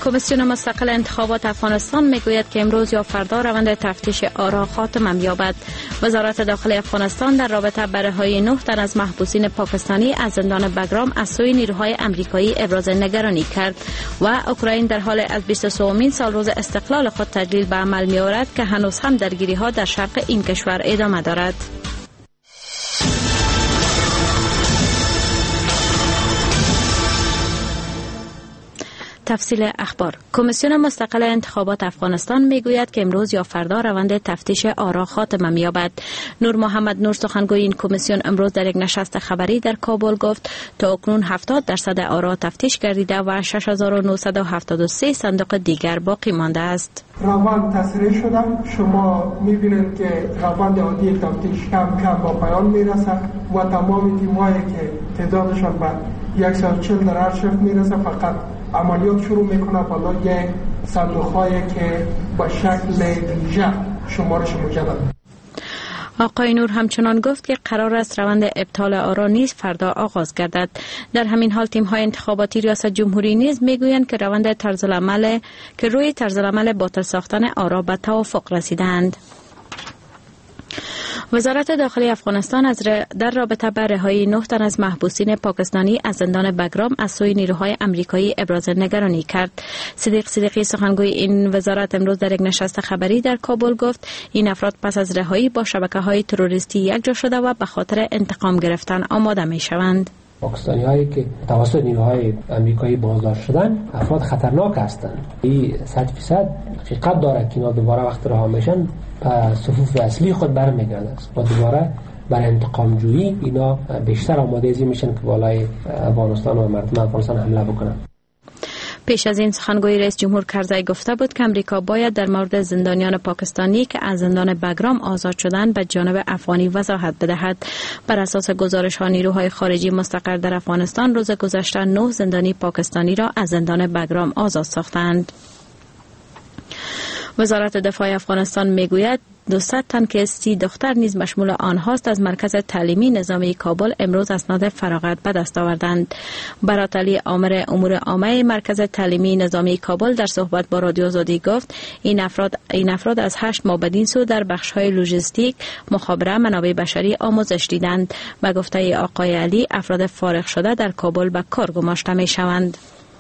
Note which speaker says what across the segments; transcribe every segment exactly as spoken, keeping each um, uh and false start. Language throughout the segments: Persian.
Speaker 1: کمیسیون مستقل انتخابات افغانستان میگوید که امروز یا فردا روند تفتیش آرا خاتمه می‌یابد. وزارت داخلی افغانستان در رابطه با رهایی نه تن از محبوسین پاکستانی از زندان بگرام از سوی نیروهای امریکایی ابراز نگرانی کرد و اوکراین در حال از بیست و سومین سال روز استقلال خود تجلیل به عمل می‌آورد که هنوز هم درگیری‌ها در شرق این کشور ادامه دارد. تفصیل اخبار. کمیسیون مستقل انتخابات افغانستان میگوید که امروز یا فردا روند تفتیش آرا خاتمه می‌یابد. نور محمد نور سخنگوی این کمیسیون امروز در یک نشست خبری در کابل گفت تا اکنون هفتاد درصد آرا تفتیش گردیده و شش هزار و نهصد و هفتاد و سه صندوق دیگر باقی مانده است.
Speaker 2: روند تصریح شده. شما می‌بینید که روند عادی تفتیش کم کم با پایان میرسه و تمام تیم‌هایی که تعدادشان به صد و چهل در هر شفت میرسه فقط عملیات شروع میکنه بالا یک صندوق‌هایی که با شکل ویژه شمارش مجدد.
Speaker 1: آقای نور همچنان گفت که قرار است روند ابطال آرا نیز فردا آغاز گردد. در همین حال تیم‌های انتخاباتی ریاست جمهوری نیز میگویند که روند طرزالعمل که روی طرزالعمل باطل ساختن آرا به توافق رسیدند. وزارت داخلی افغانستان از در رابطه با رهایی نه تن از محبوسین پاکستانی از زندان بگرام از سوی نیروهای امریکایی ابراز نگرانی کرد. صدیق صدیقی سخنگوی این وزارت امروز در یک نشست خبری در کابل گفت این افراد پس از رهایی با شبکه‌های تروریستی یکجا شده و به خاطر انتقام گرفتن آماده می‌شوند.
Speaker 3: پاکستانی هایی که توسط نیروهای امریکایی بازداشت شدن افراد خطرناک هستند. این صد فیصد حقیقت داره که اینا دوباره وقت رها میشن به صفوف اصلی خود برمیگردند و دوباره برای انتقام جویی اینا بیشتر آماده ای میشن که بالای افغانستان و مردم افغانستان حمله بکنن.
Speaker 1: پیش از این سخنگوی رئیس جمهور کرزی گفته بود که امریکا باید در مورد زندانیان پاکستانی که از زندان بگرام آزاد شدند به جانب افغانی وضاحت بدهد. بر اساس گزارش ها نیروهای خارجی مستقر در افغانستان روز گذشته نه زندانی پاکستانی را از زندان بگرام آزاد ساختند. وزارت دفاع افغانستان میگوید دویست تن که سی دختر نیز مشمول آنهاست از مرکز تعلیمی نظامی کابل امروز اسناد فراغت به دست آوردند. برات علی آمر امور عامه مرکز تعلیمی نظامی کابل در صحبت با رادیو آزادی گفت این افراد این افراد از هشت ماه بدین سو در بخش‌های لوجستیک، مخابره، منابع بشری آموزش دیدند. به گفته آقای علی افراد فارغ شده در کابل به کار گماشته می‌شوند.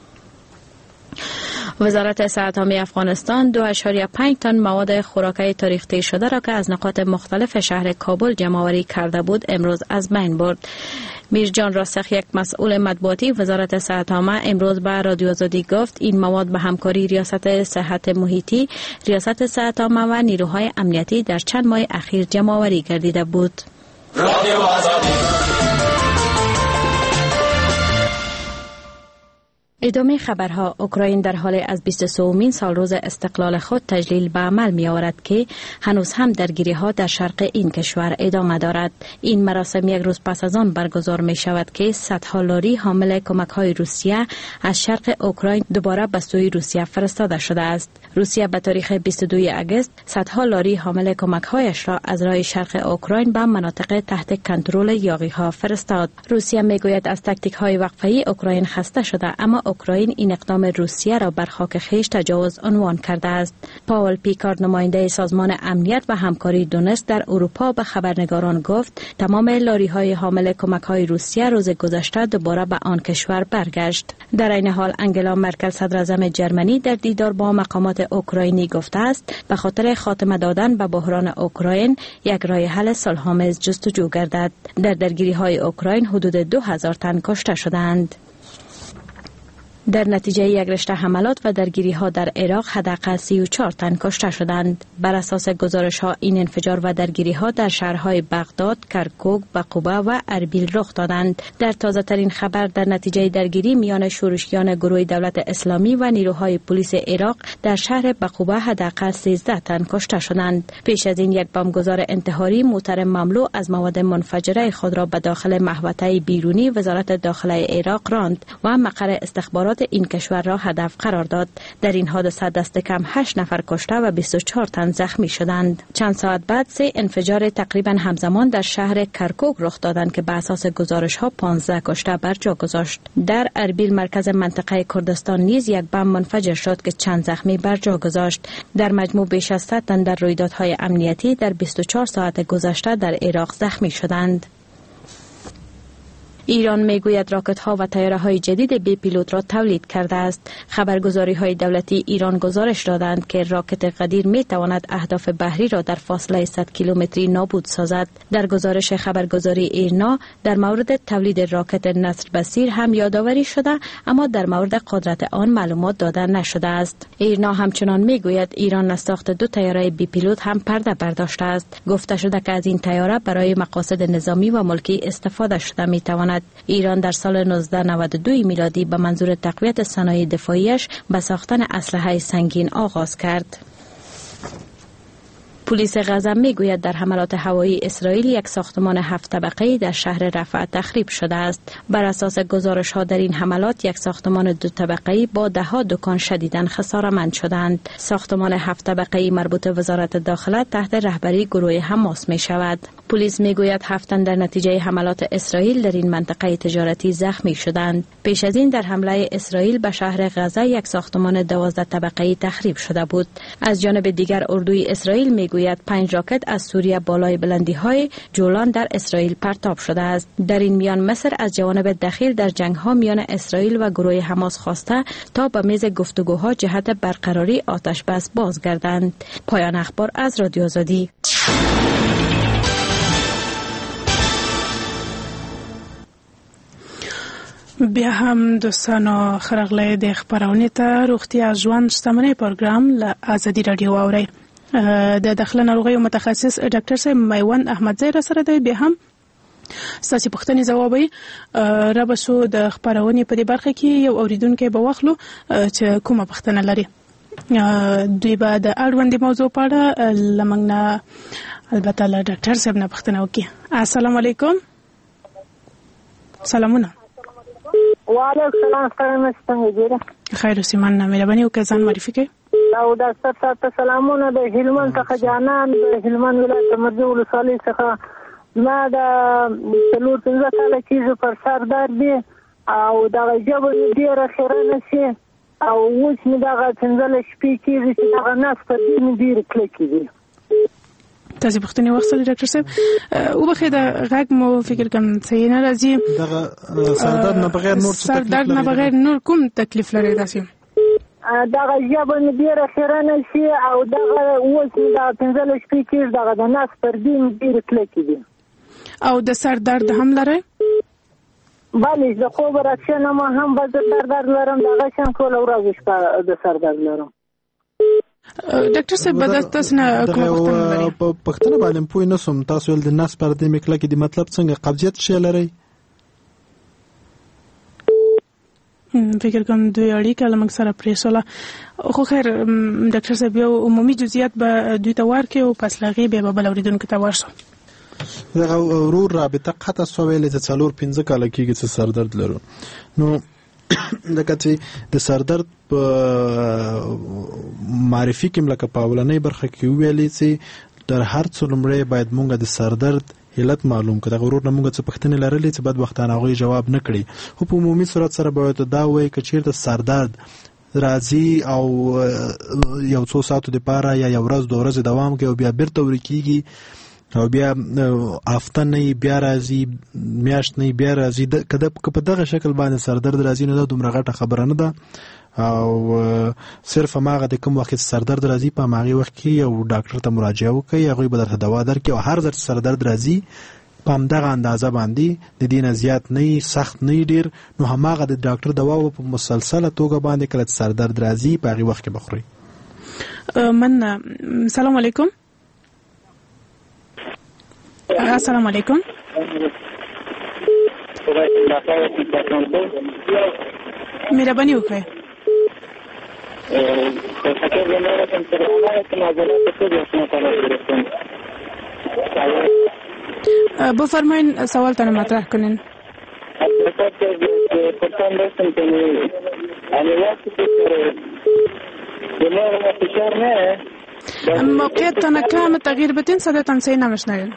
Speaker 1: وزارت صحت عامه افغانستان دو ممیز پنج تن مواد خوراکی تاریخی شده را که از نقاط مختلف شهر کابل جمع‌آوری کرده بود امروز از بین برد. میرجان راسخ یک مسئول مطبوعاتی وزارت صحت عامه امروز به رادیو آزادی گفت این مواد به همکاری ریاست صحت محیطی، ریاست صحت عامه و نیروهای امنیتی در چند ماه اخیر جمع‌آوری گردیده بود. رادیو آزادی. ادامه خبرها. اوکراین در حال از بیست و سومین سال روز استقلال خود تجلیل به عمل می آورد که هنوز هم درگیری ها در شرق این کشور ادامه دارد. این مراسم یک روز پس از آن برگزار می شود که صدها لاری حامل کمک های روسیه از شرق اوکراین دوباره به سوی روسیه فرستاده شده است. روسیه به تاریخ بیست و دوم اگست صدها لاری حامل کمک هایش را از راه شرق اوکراین به مناطق تحت کنترل یاغی ها فرستاد. روسیه می گوید از تاکتیک های وقفه‌ای اوکراین خسته شده، اما اوکراین این اقدام روسیه را بر خاک خویش تجاوز عنوان کرده است. پاول پیکارد نماینده سازمان امنیت و همکاری دونست در اروپا به خبرنگاران گفت تمام لاری های حامل کمک های روسیه روز گذشته دوباره به آن کشور برگشت. در این حال انگلا مرکل صدر اعظم جرمنی در دیدار با مقامات اوکراینی گفته است به خاطر خاتمه دادن به بحران اوکراین یک راه حل صلح‌آمیز جستجو گردد. در درگیری های اوکراین حدود دو هزار تن کشته شدند. در نتیجه یک رشته حملات و درگیری ها در عراق حداقل سی و چهار تن کشته شدند. بر اساس گزارش ها این انفجار و درگیری ها در شهرهای بغداد، کرکوک، بقوبه و اربیل رخ دادند. در تازه ترین خبر در نتیجه درگیری میان شورشیان گروه دولت اسلامی و نیروهای پلیس عراق در شهر بقوبه حداقل سیزده تن کشته شدند. پیش از این یک بمبگذار انتحاری موتر مملو از مواد منفجره خود را به داخل محوطه بیرونی وزارت داخله عراق راند و مقر استخبارات مخابرات این کشور را هدف قرار داد. در این حادثه دست کم هشت نفر کشته و بیست و چهار تن زخمی شدند. چند ساعت بعد سه انفجار تقریبا همزمان در شهر کرکوک رخ دادند که به اساس گزارش ها پانزده کشته بر جا گذاشت. در اربیل مرکز منطقه کردستان نیز یک بم منفجر شد که چند زخمی بر جا گذاشت. در مجموع بیش از صد تن در رویدادهای امنیتی در بیست و چهار ساعت گذشته در عراق زخمی شدند. ایران میگوید راکت ها و طیاره های جدید بی پیلوت را تولید کرده است. خبرگزاری های دولتی ایران گزارش دادند که راکت قدیر می تواند اهداف بحری را در فاصله صد کیلومتری نابود سازد. در گزارش خبرگزاری ایرنا در مورد تولید راکت نصر بصیر هم یادآوری شده، اما در مورد قدرت آن معلومات داده نشده است. ایرنا همچنان میگوید ایران از ساخت دو طیاره بی پیلوت هم پرده برداشته است. گفته شده که از این طیاره برای مقاصد نظامی و ملکی استفاده شده می تواند. ایران در سال نوزده نود و دو میلادی به منظور تقویت صنایع دفاعیش به ساختن اسلحه سنگین آغاز کرد. پلیس غزه میگوید در حملات هوایی اسرائیل یک ساختمان هفت طبقه‌ای در شهر رفح تخریب شده است. بر اساس گزارش ها در این حملات یک ساختمان دو طبقه‌ای با ده ها دکان شدیداً خساره‌مند شدند. ساختمان هفت طبقه‌ای مربوط وزارت داخله تحت رهبری گروه حماس می شود. پلیس میگوید هفت تن در نتیجه حملات اسرائیل در این منطقه تجارتی زخمی شدند. پیش از این در حمله اسرائیل به شهر غزه یک ساختمان دوازده طبقه‌ای تخریب شده بود. از جانب دیگر اردوی اسرائیل میگوید پنج راکت از سوریه بالای بلندی‌های جولان در اسرائیل پرتاب شده است. در این میان مصر از جوانب دخیل در جنگ‌ها میان اسرائیل و گروه حماس خواسته تا به میز گفتگوها جهت برقراری آتش بس بازگردند. پایان اخبار از رادیو آزادی.
Speaker 4: بیا هم دوستانو خرغله د خبرونه ته روغتیا ژوند شتمنۍ پروګرام له ازادي رادیو اوري. د داخله ناروغیو متخصص ډاکټر صاحب میوند احمدزی را سره دی. بیا هم ستاسو پوښتنې ځوابوي. را به شو د خبرونې په دې برخه کې یو اوریدونکی به واخلو چې کومه پوښتنه لري. دوی به د اړوندې موضوع په اړه له موږ نه البته له ډاکټر صاحب نه پوښتنه وکړي. السلام علیکم. سلامونه.
Speaker 5: وعلیکم السلام. ستاسو څنګه جوړه؟
Speaker 4: خیر اوسې. مننه. مهرباني وکړئ ځان معرفي کړئ.
Speaker 5: او د ستاسو ته سلامونه. د هلمند څخه جانان د هلمند ولایت مرجو ولسوالۍ څخه ما د څلور پنځه کاله کېږي پر سر درد دی او دغه ژبه مې ډېره خیرنه شي او اوس مې دغه پنځلس شپې کېږي چې دغه نس پر دې مې ډېرې کلکې دي.
Speaker 4: تاسو پوښتنې واخیستلې ډاکټر صاحب. وبخښئ د غږ مو فکر کوم صحیح نه راځي.
Speaker 6: دغه سردرد نه بغیر نور څه تکلیف لري؟
Speaker 4: سردرد نه بغیر نور کوم تکلیف لري داسې؟
Speaker 5: دغه ژبه مې ډېره خیرنه شي او دغه اوس مې دغه پنځلس شپې کېږي دغه د نس پر دې مې ډېرې کلکې دي.
Speaker 4: او د سر درد هم لرئ؟
Speaker 5: بله، د خوب راکښېنه ما هم به زه سر درد لرم. دغه شان ټوله ورځ شپه د سر درد لرم.
Speaker 4: ډاکټر صاحب به تاسو نه کومه پوښتنه لرئ؟
Speaker 6: په پوښتنه باندې پوه نه شوم. تاسو ول د نس پر دې مې کلکې دي مطلب څنګه؟ قبضیت شی لرئ؟
Speaker 4: فکر کوم دوی اړیکه له موږ سره پرېښوله. خو خیر ډاکټر صاحب یو عمومي جزئیات به دوی ته ورکړي او پس له هغې بیا به بل اورېدونکي ته ورشو.
Speaker 6: دغه ورور رابطه قطع شوه ویلې چې څلور پنځه کاله کېږي چې سردرد لرو. نو لکه چې د سردرد په معرفي کې لکه په اولنۍ برخه کې وویلې چې در هر څه لومړی باید مونږ د سردرد علت معلوم کړه. غرور نه مونږ څه پوښتنې لرلې چې بد وختانه هغوی جواب نه کړي. خو په عمومي صورت سره باید دا ووایي که چېرته سردرد راځي او یو څو ساعتو دپاره یا یو ورځ دوه ورځې دوام کوي او بیا بیرته ورکېږي او بیا هفته نه بیا راځي، میاشت نه بیا راځي، که په دغه شکل باندې سردرد راځي نو دا دومره غټه خبره نه ده او صرف هماغه د کوم وخت سردرد راځي په هماغه وخت کې یو ډاکټر ته مراجعه وکړي، هغوی به درته دوا درکړي او هر ځل چې سردرد راځي په همدغه اندازه باندې د دې نه زیات نه سخت نه ډېر نو هماغه د ډاکټر دوا په مسلسله توګه باندې کله چې سردرد راځي په هغې وخت کې بخورئ.
Speaker 4: من سلام علیکم. السلام علیکم. مهرباني وکړئ. بفرمایین سوالتان مطرح کنین.
Speaker 7: یعنی وقتی که دماغ ما فشار نه
Speaker 4: موقعیت تنکه تغییر بدین صداتان صحیح نمیشنویم.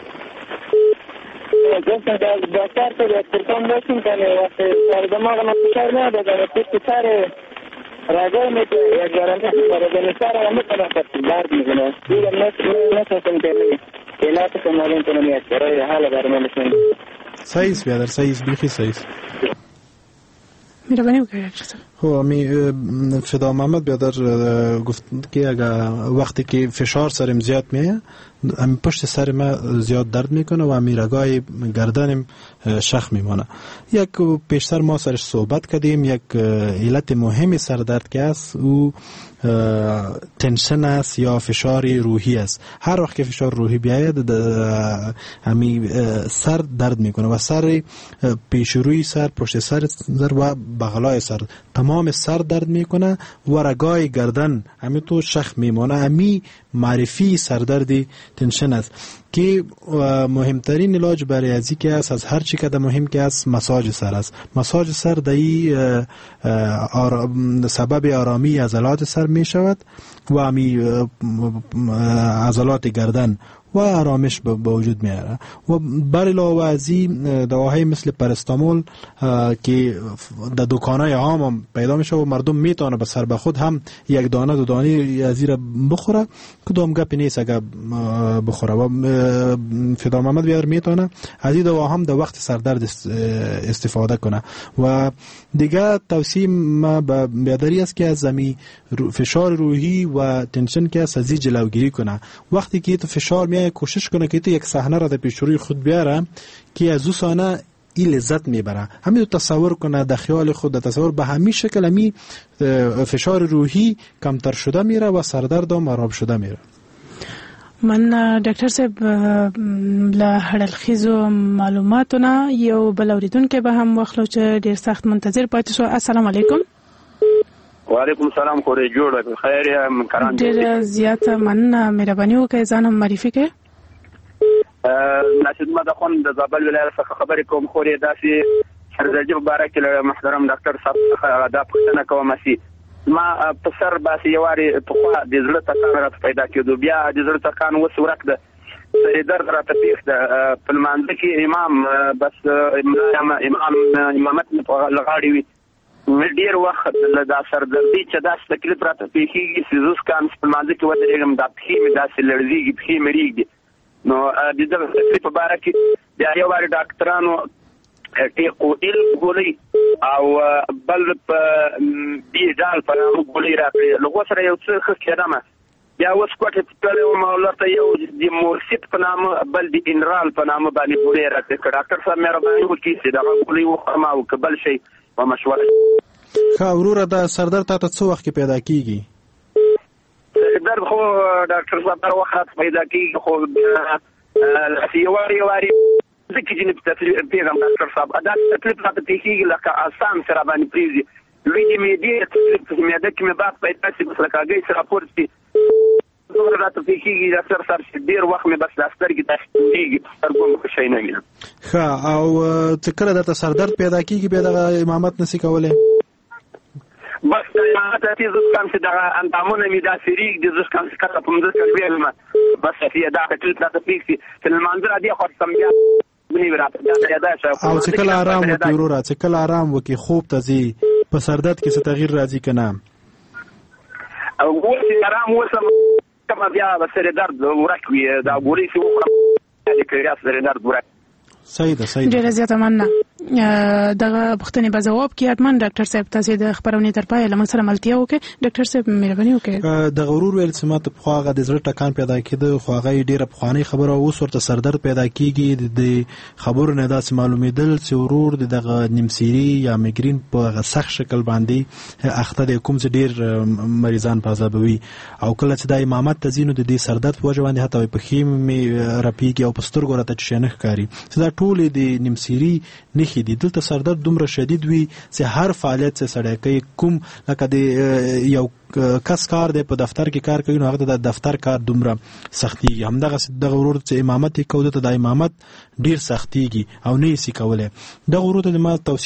Speaker 7: گفتم که از دکتر تو دکترتان باشیم کنه وقتی سر دماغ ما فشار نه بزنه پشت سر راجع میشه یک گرانه راجع سر را میکنه که درد میکنه دیگه نساسم که علاج کنم تو نمیاد برای حال برنامه‌شون
Speaker 6: صحیح است بیادر صحیح است بیخی صحیح است.
Speaker 4: می‌روانیم که
Speaker 6: خب امی فدا محمد بیادر گفت که اگر وقتی که فشار سرم زیاد میه امی پشت سر ما زیاد درد میکنه و امی رگای گردنم شخ میمونه. یک پیشتر ما سرش صحبت کردیم یک علت مهمی سر درد که است او تنشن است یا فشار روحی است. هر وقت که فشار روحی بیاید امی سر درد میکنه و سر پیش روی سر پشت سر سر و بغلای سر تمام سر درد میکنه و رگای گردن امی تو شخ میمونه. امی معرفی سردردی تنشن است که مهمترین علاج برای ازی که است از هر چی که مهم که است مساج سر است. مساج سر دایی آر... سبب آرامی عضلات سر می شود و امی عضلات گردن و آرامش به وجود میاره و بر علاوه از این دواهای مثل پرستامول که در دکانای عام هم پیدا میشه و مردم میتونه به سر به خود هم یک دانه دو دانه از این بخوره کدام گپ نیست اگر بخوره و فدا محمد بیار میتونه از این دوا هم در وقت سردرد استفاده کنه. و دیگه توصیه ما به بیادری است که از زمین فشار روحی و تنشن که از این جلوگیری کنه. وقتی که تو فشار میای کوشش کنه که تو یک صحنه را در پیش روی خود بیاره که از اون صحنه این لذت میبره. همین تصور کنه در خیال خود در تصور به همین شکل همین فشار روحی کمتر شده میره و سردرد هم آرام شده میره.
Speaker 4: من ډاکټر صاحب له هړلخیزو معلوماتونه یو بل اوریدونکو به هم واخلو چې ډیر سخت منتظر پاتې شو. السلام علیکم.
Speaker 8: وعلیکم السلام. خوري جوړه خیر یا منکران
Speaker 4: ډیر زیاته مننه مهرباني وکړئ ځان هم معرفي کړئ.
Speaker 8: ناشد مدخون د زابل ولایت څخه خبرې کوم. خوري داسې سرزرجي مبارک له محترم ډاکټر صاحب څخه دا پوښتنه کوم چې ما په سر باسي یواري په خوا د زړه تکان راته پیدا کېدو بیا د زړه تکان وس ورک ده سر درد راته پیښ ده په لمانځه کې امام بس امام امامت په لغاړي وي ډیر وخت دا سر دردي چې دا تکلیف راته پیښیږي سيزوس کان په لمانځه کې ودرېږم دا پخې مې داسې لړزيږي پخې مې ریږي نو د دې تکلیف په اړه کې بیا یو واري ډاکټرانو ټیقو ال ګولې او بل په بي ډال په نامه ګولې راکړي لږ سره یو څه ښه کېدمه بیا اوس کوټه په یو مولته یو د مورسیت په نامه بل د انرال په نامه باندې ګولې راکړي ډاکټر صاحب مهرباني وکړئ چې دا ګولې وخورم او قبل شي په مشوره.
Speaker 6: ښه وروره دا سردرد تاسو څو وخت پیدا کیږي؟
Speaker 8: سردرد خو ډاکټر صاحب هر وخت پیدا کیږي خو یواري یواري ځکه چې په پیغام ډاکټر صاحب ادا تکلیف راته پیږي لکه آسان سره باندې پریزي لوی دې مې دې تکلیف مې ده کې مې بات پیدا شي بس لکه هغه سره پورتي زه راته پیږي ډاکټر صاحب چې ډیر وخت مې بس داسترګي داستېږي سترګو مې شي نه وینم.
Speaker 6: ښه او څه کله درته سردرد پیدا کیږي به د امامت نسی کولای؟
Speaker 8: بس امامت ته زوس کم چې دا اندامونه مې دا سریګ د زوس کم چې کله په مزه کې ویلم بس چې دا تکلیف راته پیږي چې المنظر دې خو سم بیا
Speaker 6: او چې کله آرام وکړي وروره چې کله آرام وکړي خوب ته ځي په سردرد کې څه تغییر راځي که نه؟
Speaker 8: او چې آرام وسم کما بیا به سر درد ورک وي دا ګولۍ چې وخورم بیا سر درد ورک.
Speaker 6: صحیح ده صحیح ده.
Speaker 4: ډیره زیاته مننه. دغه پوښتنې به ځواب کړي حتما ډاکټر صاحب تاسو د خبرونې تر پایه له موږ سره ملتیا وکړئ. ډاکټر صاحب مهرباني وکړئ.
Speaker 6: د غرور ویل چې ماته پخوا هغه د زړه ټکان پیدا کېده خو هغه ډېره پخوانۍ خبره اوس ورته سردرد پیدا کېږي د خبرو نه داسې معلومېدل چې ورور د دغه نیمسیري یا میګرین په هغه سخت شکل باندې اخته دی کوم چې ډېر مریضان په عذابوي او کله چې دا امامت ته ځي نو د دې سردرد په وجه باندې حتی پښې مې رپېږي او په سترګو راته چشی نه ښکاري چې دا ټولې د نیمسیري نښې دي. دلته سردرد دومره شدید وي چې هر فعالیت چې سړی کوي کوم لکه د یو کس کار دی په دفتر کې کار کوي نو هغه د دفتر کار دومره سختیږي همدغه دغه ورور چې امامت یې کوي ته د امامت ډیر سختیږي او نه یې سي کولی. دغه ورور ته ما توصیه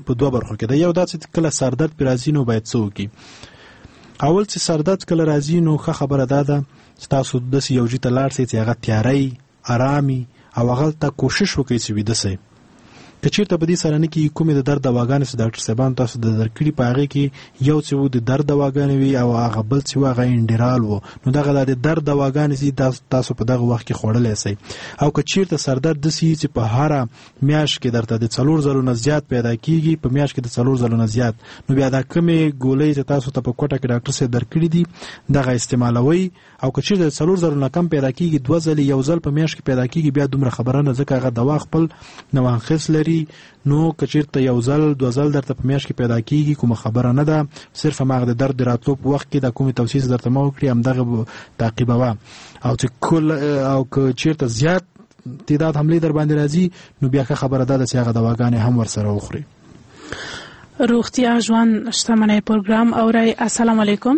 Speaker 6: په دوه برخو کې ده. یو دا چې کله سردرد پې راځي نو باید څه وکړي. اول چې سردرد کله راځي نو ښه خبره دا ده چې تاسو داسې یو ځای ته لاړ شئ چې هغه تیاری ارامي او هغلته کوشش وکړئ چې ویده شئ. که چېرته په دې سره نه کېږي کومې د درد دواګانې چې ډاکټر صاحبان تاسو د درکړي په هغې کې یو چې و د درد دواګانې وي او هغه بل چې و هغه انډرال و، نو دغه د درد دواګانې چې تاسو په دغه وخت کې خوړلی شئ. او که چېرته سردرد داسې چې په هره میاشت کې درته د څلور ځلو نه زیات پیدا کېږي، په میاشت کې د څلور ځلو نه زیات، نو بیا دا کمې ګولۍ چې تاسو ته په کوټه کې ډاکټر صاحب درکړي دي دغه استعمالوئ. او که چېرته د څلور ځلو نه کم پیدا کېږي، دوه ځلې یو ځل په میاشت کې پیدا کېږي، بیا دومره خبره نه، ځکه هغه دوا خپل نوانخیس لري. نو که چېرته یو ځل دوه ځل درته په میاشت کې پیدا کېږي کومه خبره نه ده، صرف هماغه د درد د راتلو په وخت کې د کومې توصیې درته ما وکړي همدغه تعقیبوه. او چې کل او که چېرته زیات تعداد حملې در باندې راځي نو بیا ښه خبره ده چې هغه دواګانې هم ورسره وخوري.
Speaker 4: روغتیا ژوند شتمنۍ پروګرام اورئ. السلام علیکم.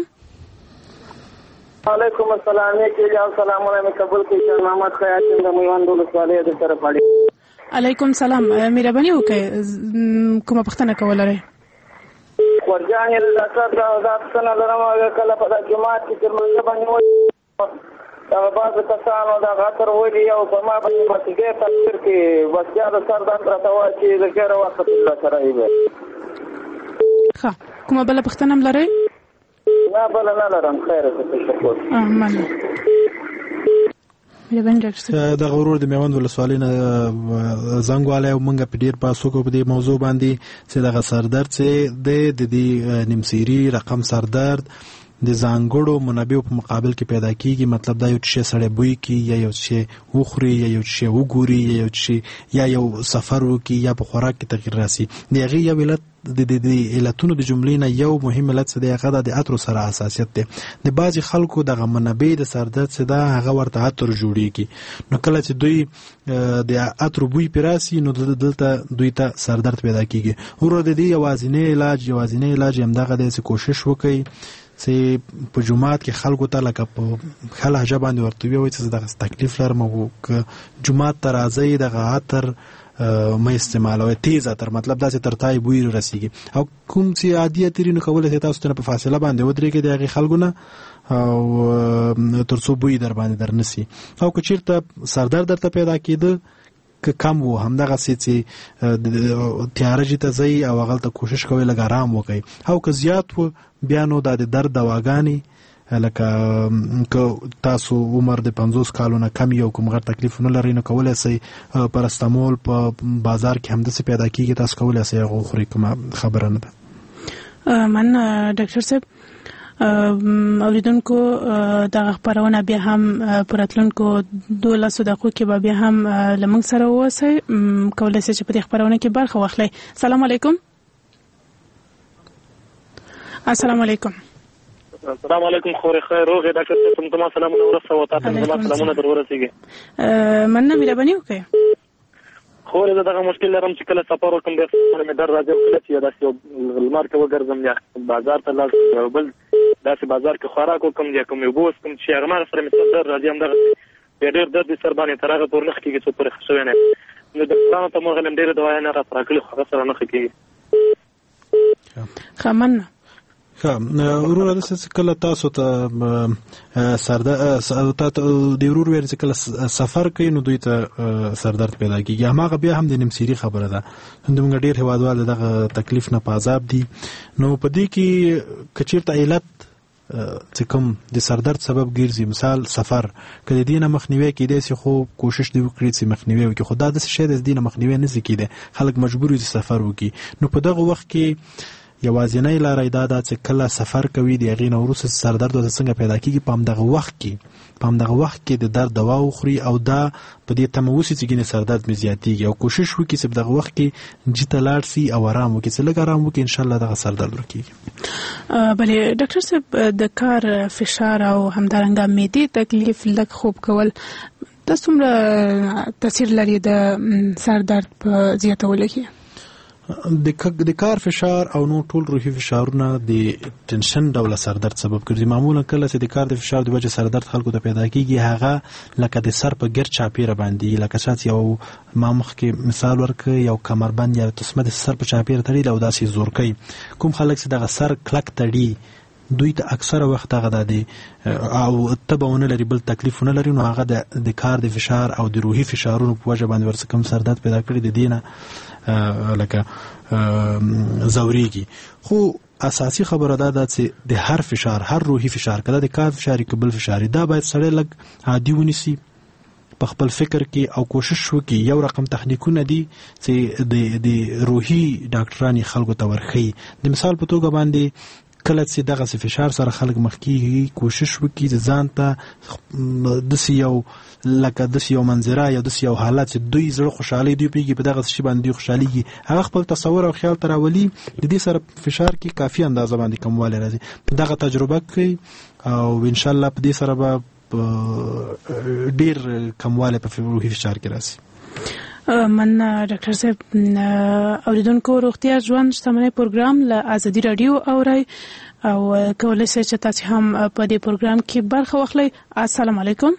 Speaker 7: وعلیکم السلام. کې جان سلامونه مې قبول کړئ. شاه محمد خیاط څنګه میوند ولسوالۍ د طرف اړي.
Speaker 4: علیکم سلام. مهرباني وکړئ کومه پوښتنه کول لرئ؟
Speaker 7: ورجان یې ډاکټر دا ځنه لرم کله په جماعت کې تر منځ باندې و دا بعض کسانو دا غاتر وایي او په ما باندې مسګه تفسیر کې وسیا د سر درد راته وایي چې د ګره وخت الله سره یې.
Speaker 4: ښه کومه بل پوښتنه هم لرئ؟
Speaker 7: نه بل نه لرم. خیر ده تشکر.
Speaker 4: مننه.
Speaker 6: د غرور د میوند ولسوالۍ نه زنګ والی او موږ په ډېر بحث وکړو په دې موضوع باندې چې دغه سردرد چې دی د دې نیمسیري رقم سردرد د ځانګړو منابعو په مقابل کې پیدا کیږي. مطلب دا یو شی سړی بوی کی یا یو شی وخوري یا یو شی وګوري یا یو شی یا یو سفر وکړي یا په خوراک کې تغیر راسي. د هغې یو علت د د علتونو د جملې نه یو مهم علت څه دی هغه د عطرو سره حساسیت دی. د بعضې خلکو دغه منابع د سردرد څه ده هغه ورته عطر جوړیږي. نو کله چې دوی د عطرو بوی پرې راسي نو دلته دوی ته سردرد پیدا کیږي. ورو د دې یوازینی علاج یوازینی علاج همدغه دی چې کوشش وکړئ چې په جماعت کې خلکو ته لکه په ښه لهجه باندې ورته ووایي چې زه دغه تکلیف لرم او که جماعت ته راځئ دغه عطر مه استعمالوئ، تیز عطر، مطلب دا چې تر تای بوی رسیږي. او کوم چې عادي عطر نو کولی شئ تاسو ته په فاصله باندې ودرېږئ د هغې خلکو نه او تر څو بوی در باندې در نسي. او که چېرته سردرد درته پیدا کېده که کم و همدغه سي چې تیاره جې ته ځئ او هغلته کوشش کوئ لږ ارام وکئ. او که زیات و بیا نو دا د درد دواګانې لکه که تاسو عمر د پنځوس کالو نه کم یو کوم غټ تکلیف نه لرئ نو کولی شئ پرستامول په بازار کې همداسې پیدا کېږي، تاسو کولی شئ هغه وخورئ، کومه خبره نه ده.
Speaker 4: مننه ډاکټر صاحب. اوریدونکو دغه خپرونه بیا هم په راتلونکو دولسو دقیقو کې به بیا هم له موږ سره واوسئ، کولی شئ چې په دې خپرونه کې برخه واخلئ. سلام علیکم. السلام علیکم.
Speaker 9: السلام علیکم. خوري خیر روغې ډاکټر صاحب ته ما سلامونه ورسوه، تاسو ته ما سلامونه در ورسیږي.
Speaker 4: مننه مهرباني وکړئ.
Speaker 9: خوري زه دغه مشکل لرم چې کله سفر وکړم ډېر مې درد راځي او کله چې داسې یو لمر کې وګرځم یا بازار ته لاړ شم یو بل داسې بازار کې خوراک وکړم یا کوم اوبه وڅښم چې هغه ما سره مې درد راځي همدغه بیا ډېر درد سر باندې تر هغه پورې نه ښه کېږي څو پورې ښه شوی نه یم. نو ډاکټرانو ته مو غلم ډېرې دوایانې راته راکړي خو هغه سره نه ښه کېږي.
Speaker 4: ښه مننه.
Speaker 6: ښه وروره داسې چې کله تاسو ته سردرد د ورور ویل چې کله سفر کوي نو دوی ته سردرد پیدا کېږي، هماغه بیا هم د نیمسیري خبره ده. زموږ ډېر هېوادوال د دغه تکلیف نه په عذاب دي. نو په دې کې که چېرته علت چې کوم د سردرد سبب ګرځي، مثال سفر، که د دې نه مخنیوی کېدی شي خو کوشش دې وکړي چې مخنیوی وکړي، خو دا داسې شی دی د دې نه مخنیوی نه شي کېدی، خلک مجبور وي چې سفر وکړي. نو په دغه وخت کې یوازینی لاره دا ده چې کله سفر کوي د هغې نه وروسته سردرد ورته څنګه پیدا کېږي، په همدغه وخت کې په همدغه وخت کې د درد دوا وخوري او دا په دې تمه اوسي چې ګینې سردرد مې زیاتېږي او کوشش وکړي چې په دغه وخت کې جي ته لاړ شي او ارام وکړي، چې لږ ارام وکړي انشاءالله دغه سردرد ورکېږي.
Speaker 4: بلې ډاکټر صاحب د کار فشار او همدارنګه معدې تکلیف لږ خوب کول دا څومره تاثیر لري د سردرد په زیاتولو کې؟
Speaker 6: د کار فشار او نو ټول روحي فشارونه د ټنشن ډول سردرد سبب ګرځي. معمولا کله چې د کار د فشار د وجه سردرد خلکو ته پیدا کیږي هغه لکه د سر په ګر چاپیره باندې لکه شات یو ما مخکې مثال ورکړ یو کمربند یا تسمه د سر په چاپیره تړي او داسې زور کوي. کوم خلک چې دغه سر کلک تړي دوی ته اکثره وخت هغه د او تبونه لري بل تکلیفونه لري نو هغه د کار د فشار او د روحي فشارونو په وجه باندې ورڅ کم سردرد پیدا کړي د دینه لکه زوريږي. خو اساسي خبره دا ده چې د هر فشار هر روحي فشار کله د کار فشار کبل فشار دا باید سړی لګ عادي ونیسي په خپل فکر کې او کوشش وکړي. یو رقم تخنیکونه دي چې د د روحي ډاکټرانو خلکو ته ورخي. د مثال په توګه باندې کله چې دغه فشار سره خلک مخ کیږي کوشش وکړي چې ځان ته د یو لکه د یو منظره یا د یو حالت چې دوی زړه خوشحالي دی پیږي په دغه شی باندې خوشحالي هغه خپل تصور او خیال تراولي د دې سره فشار کې کافي اندازه باندې کمواله راځي. په دغه تجربه کې او ان شاء الله په دې سره به ډیر کمواله په روحي فشار کې راځي.
Speaker 4: من ډاکټر صاحب اوریدونکو روغتیا ژوند شتمنۍ پروګرام له ازادي رادیو اوري او کولای شئ چې تاسو هم په دې پروګرام کې برخه واخلئ. السلام علیکم.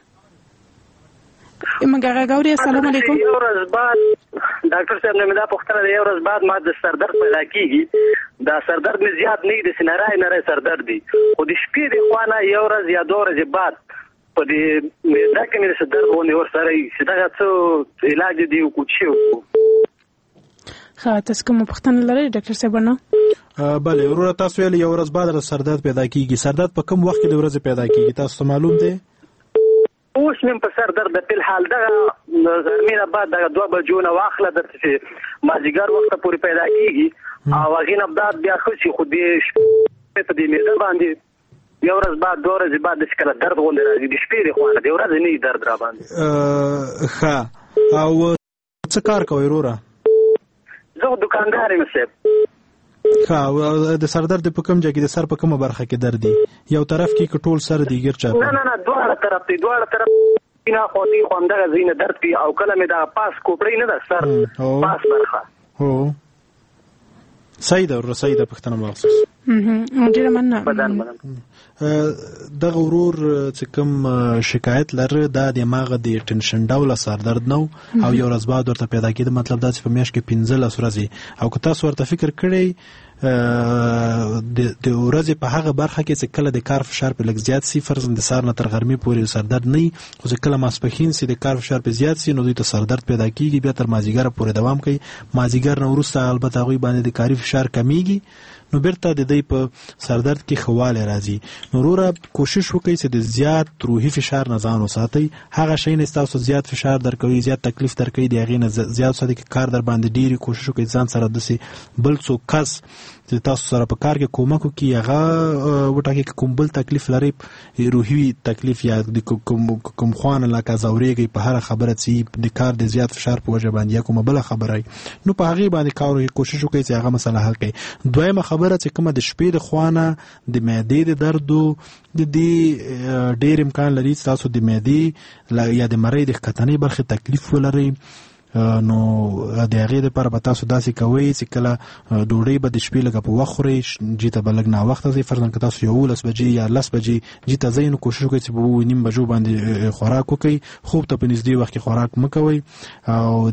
Speaker 4: منګه غاوري السلام علیکم.
Speaker 10: یو ورځ بعد ډاکټر صاحب نه مې دا پوښتنه ده یو ورځ بعد ما د سردرد پیدا کیږي دا سردرد مې زیات نه دی سنرای نه سردرد دی خو د شپې د خوانه یو ورځ یا دوه ورځې بعد په دې دا کې مې سردرد ونه ور سره چې دا څه علاج دی او کوچیو.
Speaker 4: ها تاسو کوم پوښتنه لرئ ډاکټر صاحب نو؟
Speaker 6: بله ورور تاسو یې یو ورځ بعد سردرد پیدا کیږي. سردرد په کوم وخت کې د ورځې پیدا کیږي تاسو معلوم دی؟
Speaker 10: اوس مې په سر درد په حال دا زرمینه بعد دا دوه بجو نه واخله د مازیګر وخت پورې پیدا کیږي او هغه نه بعد بیا خو شي خو دې په دې مېده باندې یو ورځ بعد دوه ورځې بعد د شکل درد غونډه راځي د شپې د خوانه د ورځې نه درد را باندې.
Speaker 6: ښه او څه کار کوي وروره؟
Speaker 10: زه دکاندار یم صاحب.
Speaker 6: ښه د سر درد په کوم ځای کې د سر په کومه برخه کې درد دی؟ یو طرف کې کټول سر دی ګر چا؟
Speaker 10: نه نه نه دواړه طرف دی دواړه طرف نه خو دی خو همدغه زینه درد کوي او کله مې دا پاس کوپړی نه ده سر پاس برخه.
Speaker 6: هو صحیح ده ورو صحیح ده پښتنه مخصوص.
Speaker 4: ډیره مننه.
Speaker 6: دغه ورور چې کوم شکایت لري دا د ماغه د ټنشن ډول سر درد نو او یو ورځ بعد ورته پیدا کېده مطلب دا چې په میاشت کې پنځه ورځې او که تاسو ورته فکر کړئ د ورځې په هغه برخه کې چې کله د کار فشار په لږ زیات سي فرض د سار نه تر غرمې پورې سر درد نه خو چې کله ماسپښین سي د کار فشار په زیات سي نو دوی ته سر درد پیدا کیږي بیا تر مازیګر پورې دوام کوي. مازیګر نه وروسته البته هغوی باندې د کاري فشار کمیږي نو بیرته د دې په سردرد کې خواله راځي. نو وروره کوشش وکړئ چې د زیات روحي فشار نه ځان وساتئ. هغه شی نه تاسو زیات فشار درکوي زیات تکلیف درکوي د هغې نه زیات ساده کې کار در باندې ډېری کوشش وکړئ ځان سره داسې بل څوک کس چې تاسو سره په کار کې کومک وکړي هغه وټاکئ کوم بل تکلیف لري روحي تکلیف یا د کوم خوانه لکه ځورېږئ په هره خبره چې د کار د زیات فشار په وجه باندې یا کومه بله خبره نو په هغې باندې کار وکړئ کوشش وکړئ چې هغه مسله حل کړئ. دویمه خبره چې کومه د شپې د خوانه د معدې د دردو د دې ډېر امکان لري چې تاسو د معدې یا د مرۍ د ښکتنۍ برخې تکلیف ولرئ نو د هغې دپاره به تاسو داسې کوئ چې کله ډوډۍ به د شپې لږه په وخت خورئ جي ته به لږ ناوخته ځئ فرضاً که تاسو یولس بجې یا لس بجې جي ته ځئ نو کوشش وکړئ چې په اووه نیم بجو باندې خوراک وکړئ. خوب ته په نږدې وخت کې خوراک مه کوئ او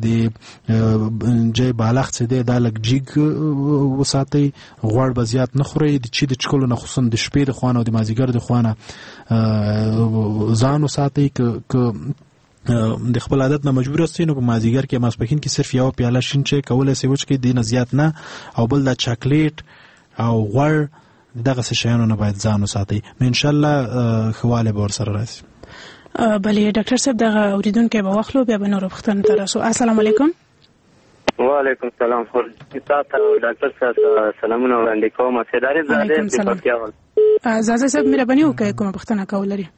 Speaker 6: د جای بالښت چې دی دا لږ جیګ وساتئ. غوړ به زیات نه خورئ د چي د چکلو نه خصوصا د شپې د خوانه او د مازدیګر د خوانه ځان وساتئ. که د خپل عادت نه مجبور یاستئ نو په مازدیګر کې ماسپښین کې صرف یوه پیاله شین چای کولی شئ وچکئ دې نه زیات نه او بل دا چاکلیټ او غوړ دغسې شیانو نه باید ځان وساتئ نو انشاءالله ښه والی به ورسره راسي.
Speaker 4: بلې ډاکټر صاحب دغه اورېدونکی به واخلو بیا به نورو پوښتنو ته راسو. السلام علیکم.
Speaker 11: وعلیکم السلام. تاسو ډاکټر صاحب سلامونه وړاندې کوم. سیدارې زاده د پکتیا ول.
Speaker 4: زاده صاحب مهرباني وکړئ کومه پوښتنه کول لري.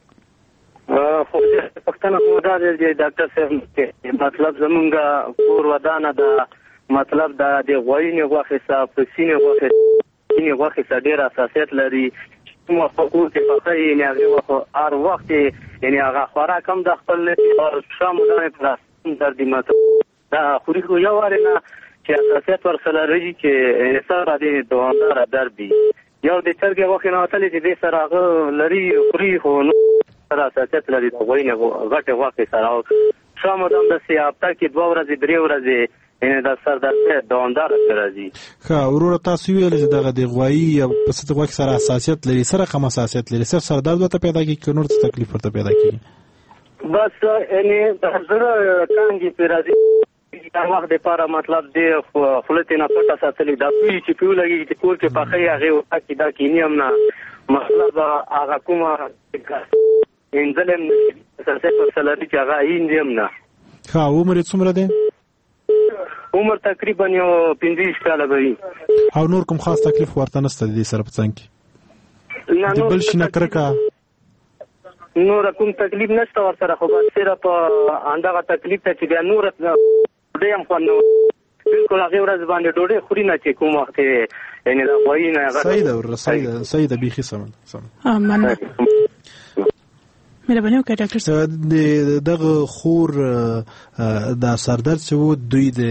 Speaker 11: خو پښتنه خو دا دی ډاکټر صاحب مطلب زمونږ کور ودانه ده مطلب دا د غوړینې غوښې څخه پسینې غوښې پسینې غوښې څخه ډېر حساسیت لري. کومه کور کې پخوي یعنې هغې وخت هر وخت یعنې هغه خوراک هم د خپل شام ودانې په درد مطلب دا خوري خو یو وارې نه چې حساسیت ورسره لري چې انحصار د دوامداره درد وي. یو د چرګې غوښې نه وتلې چې دې سره هغه لري خوري خو نو سره حساسیت لري د غوښې نه غټې غوښې سره. او شامه هم داسې هفته کې دوه ورځې درې ورځې یعنې د سر درد دوامداره راځي.
Speaker 6: ښه وروره تاسو ویل چې دغه د غوایي یا پسه د غوښې سره حساسیت لري، سره کوم حساسیت لري؟ صرف سر درد ورته پیدا کېږي که نور څه تکلیف ورته پیدا کېږي؟
Speaker 11: بس یعنې د زړه کانګې پرې راځي دا وخت دپاره مطلب دی خوله ترې نه پټه ساتلې دا پوهې چې پې ولګېږي چې کور کې پخوي هغې ورته کې دا کیني هم نه مطلب هغه کومه انځل هم نه حساسیت ورسره لري چې هغه ایندي هم نه.
Speaker 6: ښه عمر یې څومره دی؟
Speaker 11: عمر تقریبا یو پنځه ویشت کاله به وي.
Speaker 6: او نور کوم خاص تکلیف ورته نشته د دې سره په څنګ کې؟ د بل شي نه کرکه
Speaker 11: نور کوم تکلیف نشته ورسره، خو بس صرف همدغه تکلیف ته چې بیا نور ډوډۍ هم خوند نه بالکل هغې ورځ باندې ډوډۍ خوري نه چې کوم وخت یعنې د غوایي نه هغه
Speaker 6: صحیح ده وروره صحیح ده صحیح ده بیخي سمه
Speaker 4: مننه. مهرباني وکړئ ډاکټر صاحب.
Speaker 6: د دغه خور د سردرد چې و دوی د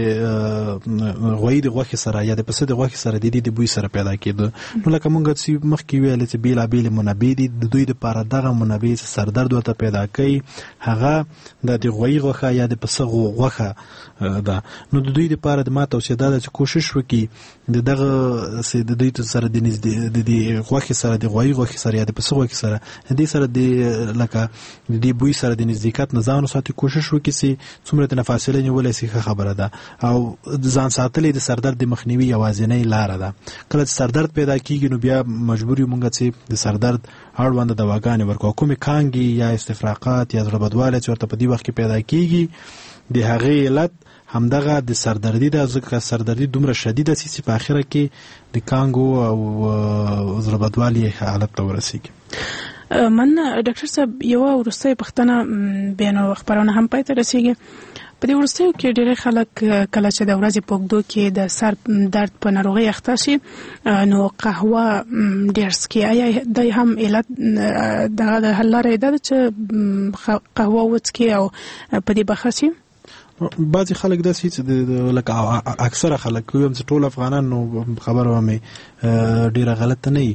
Speaker 6: غوایي د غوښې سره یا د پسه د غوښې سره د دې د بوی سره پیدا کېده. نو لکه مونږ چې مخکې ویل چې بېلابېلې منابع دي د دوی دپاره دغه منابع چې سردرد ورته پیدا کوي هغه د د غوایي غوښه یا د پسه غوښه ده. نو د دوی دپاره د ما توصیه دا ده چې کوشش وکړي د دغه د دوی سره د دې غوښې سره د غوایي غوښې سره یا د پسه غوښې سره د دې سره د لکه د دې بوی سره د نزدېکت نه ځان وساتي، کوشش وکړي چې څومره ترنه فاصله نیولی شي ښه خبره ده. او ځان ساتل د سردرد د مخنیوي یوازینۍ لاره ده. کله چې سردرد پیدا کېږي نو بیا مجبور یو مونږ چې د سردرد اړونده دواګانې ورکړو. کومې کانګې یا استفراقات یا زړه بدوالی چې ورته په دې وخت کې پیدا کېږي د هغې علت همدغه د سردردي ده، ځکه سردردي دومره شدیده سي چې په اخره کې د کانګو او زړه بدوالي حالت ته ورسېږي.
Speaker 4: من ډاکټر صاحب یوه وروستۍ پوښتنه بیا نو خپرونه هم پای ته رسېږي. په دې وروستیو کې ډېری خلک کله چې د ورځې په اوږدو کې د سر درد په ناروغۍ اخته شي نو قهوه ډېر څښي. آیا دی هم علت دغه د حل لاره یې دا ده چې قهوه وڅښي او په دې به ښه شي؟
Speaker 6: بعضی خلک داسې چې لکه اکثره خلک ویم چې ټول افغانان نو خبره ومې ډیره غلطه نه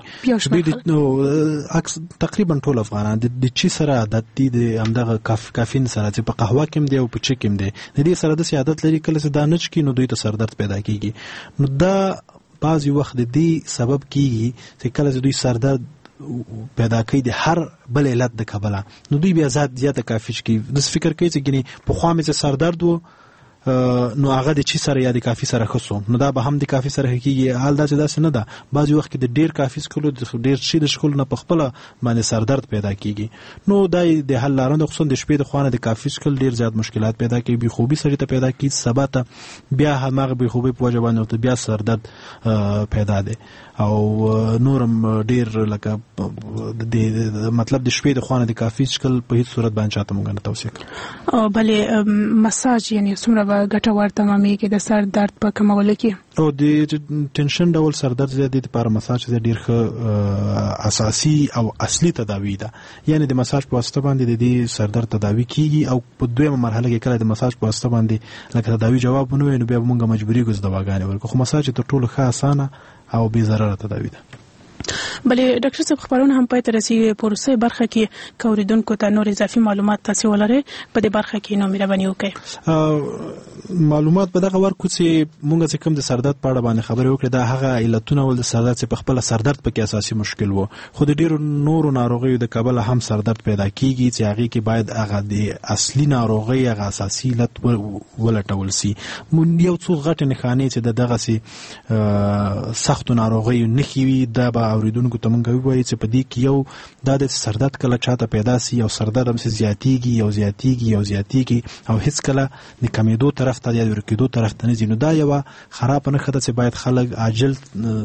Speaker 6: وي، تقریبا ټول افغانان د چی سره عادت دي د همدغه کافین سره چې په قهوه کې هم دی او په چای کې هم دی د دې سره داسې عادت لري کله چې دا نه څښي نو دوی ته سردرد پیدا کېږي. نو دا بعضی وخت د دې سبب کېږي چې کله چې دوی سردرد پیدا کوي د هر بل علت د کبله نو دوی بیا زیات زیاته کافي څښي. د فکر کوي چې ګینې پخوا مې چې سردرد و نو هغه د چی سره یا د کافي سره ښه سو نو دا به هم د کافي سره ښه کېږي. حال دا چې داسې نه ده، بعضې وخت کې د ډېر کافي څښلو ډېر شي د څښلو نه په خپله باندې سردرد پیدا کېږي. نو دا د حل لاره ده، خصوصا د شپې د خوا نه د کافي څښل ډېر زیات مشکلات پیدا کوي، بېخوبي سړي ته پیدا کوي، سبا ته بیا هماغه بېخوبۍ په وجه باندې ورته بیا سردرد پیدا دی. او نورم ډېر لکه د مطلب د شپې د خوا نه د کافي څښل په هېڅ صورت باندې چاته مونږ نه توصیه کوو.
Speaker 4: او بلې مساج یعنې څومره به ګټور تمامېږي د سر درد په کمولو کې؟
Speaker 6: او د ټنشن ډول سردرد زیات دي لپاره مساج ډېر ښه اساسي او اصلي تداوی ده. یعنې د مساج په واسطه باندې د دې سردرد تداوی کیږي او په دویمه مرحله کې کله د مساج په واسطه باندې لکه تداوی جواب ونه وي نو بیا به مونږ مجبوري ګوز دواګانې ورکړو. خو مساج تر ټولو ښه اسانه او بې ضرره تداوی ده.
Speaker 4: بلې ډاکټر صاحب خبرونه هم پای ته رسېږي. په وروستۍ برخه کې که اورېدونکو ته نور اضافي معلومات تاسې ولرئ په دې برخه کې نو مهرباني وکړئ.
Speaker 6: معلومات به دغه ورکړو چې مونږ چې کوم د سردرد په اړه باندې خبرې وکړې دا هغه علتونه ول د سردرد چې په خپله سردرد پکې اساسي مشکل و، خو د ډېرو نورو ناروغیو د کبله هم سردرد پیدا کېږي چې هغې کې باید هغه د اصلي ناروغۍ هغه اساسي علت ولټول سي. یو څو غټې نښانې چې د دغسې سختو ناروغیو نښې وي دا به اوریدونکو ته مونږ ووایي چې په دې کې یو دا د سردرد کله چاته پیدا سي او سردرد همسې زیاتېږي او زیاتېږي او زیاتېږي او هیڅ کله د کمېدو طرف ته یا د ورکېدو طرف ته نه ځي، نو دا یوه خرابه نښه ده چې باید خلک عاجل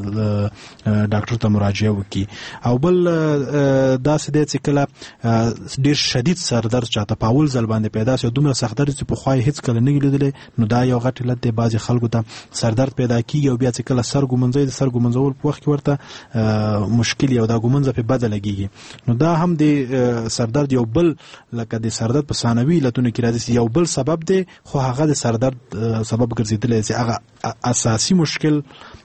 Speaker 6: ډاکټر ته مراجعه وکړي. او بل داسې دی چې کله ډېر شدید سردرد چاته په اول ځل باندې پیدا سي او دومره سخت درد چې پخوا یې هیڅ کله نه وي لیدلی نو دا یو غټ علت دی. بعضې خلکو ته سردرد پیدا کېږي او بیا چې کله سر ګومنځوي د سر ګومنځول په وخت کې ورته مشکل او دا ګومنځ په بدل لګيږي. نو دا هم د سردرد یو بل لکه د سردرد په ثانوي علتونو کې راځي یو بل سبب دی، خو هغه د سردرد سبب ګرځیدلی چې هغه اساسي مشکل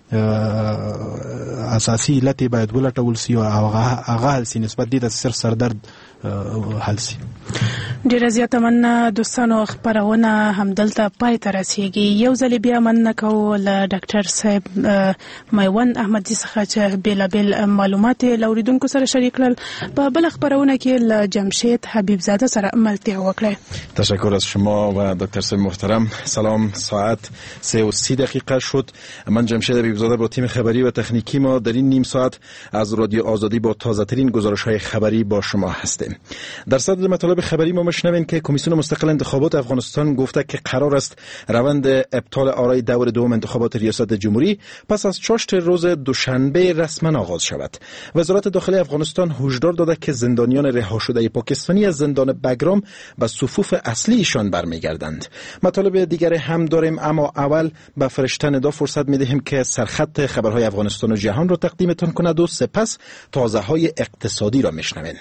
Speaker 6: اساسي علت باید ولټول سي او هغه حل سي نسبت دي د سر سردرد حل سي.
Speaker 4: ډیره زیاته مننه دوستانو، خبرونه همدلته پای ته رسیږي. یو ځل بیا مننه کوو له ډاکټر صاحب میوند احمدزي څخه چې بیلابیل معلومات له اوریدونکو سره شریک کړل. په بل خبرونه کې له جمشید حبیب زاده سره ملتیا وکړه.
Speaker 12: تشکر از شما و دکتر صاحب محترم. سلام، ساعت سه و سی دقیقه شد. من جمشید حبیب زاده با تیم خبری و تکنیکی ما در این نیم ساعت از رادیو آزادی با تازه ترین گزارش های خبری با شما هستیم. در صدر مطالب خبری ما میشنویم که کمیسیون مستقل انتخابات افغانستان گفته که قرار است روند ابطال آرای دور دوم انتخابات ریاست جمهوری پس از چاشت روز دوشنبه رسما آغاز شود. وزارت داخلی افغانستان هشدار داده که زندانیان رها شده پاکستانی از زندان بگرام به صفوف اصلیشان برمیگردند. مطالب دیگر هم داریم، اما اول به فرشته ندا فرصت میدهیم که سرخط خبرهای افغانستان و جهان را تقدیمتان کند و سپس تازه های اقتصادی را میشنوین.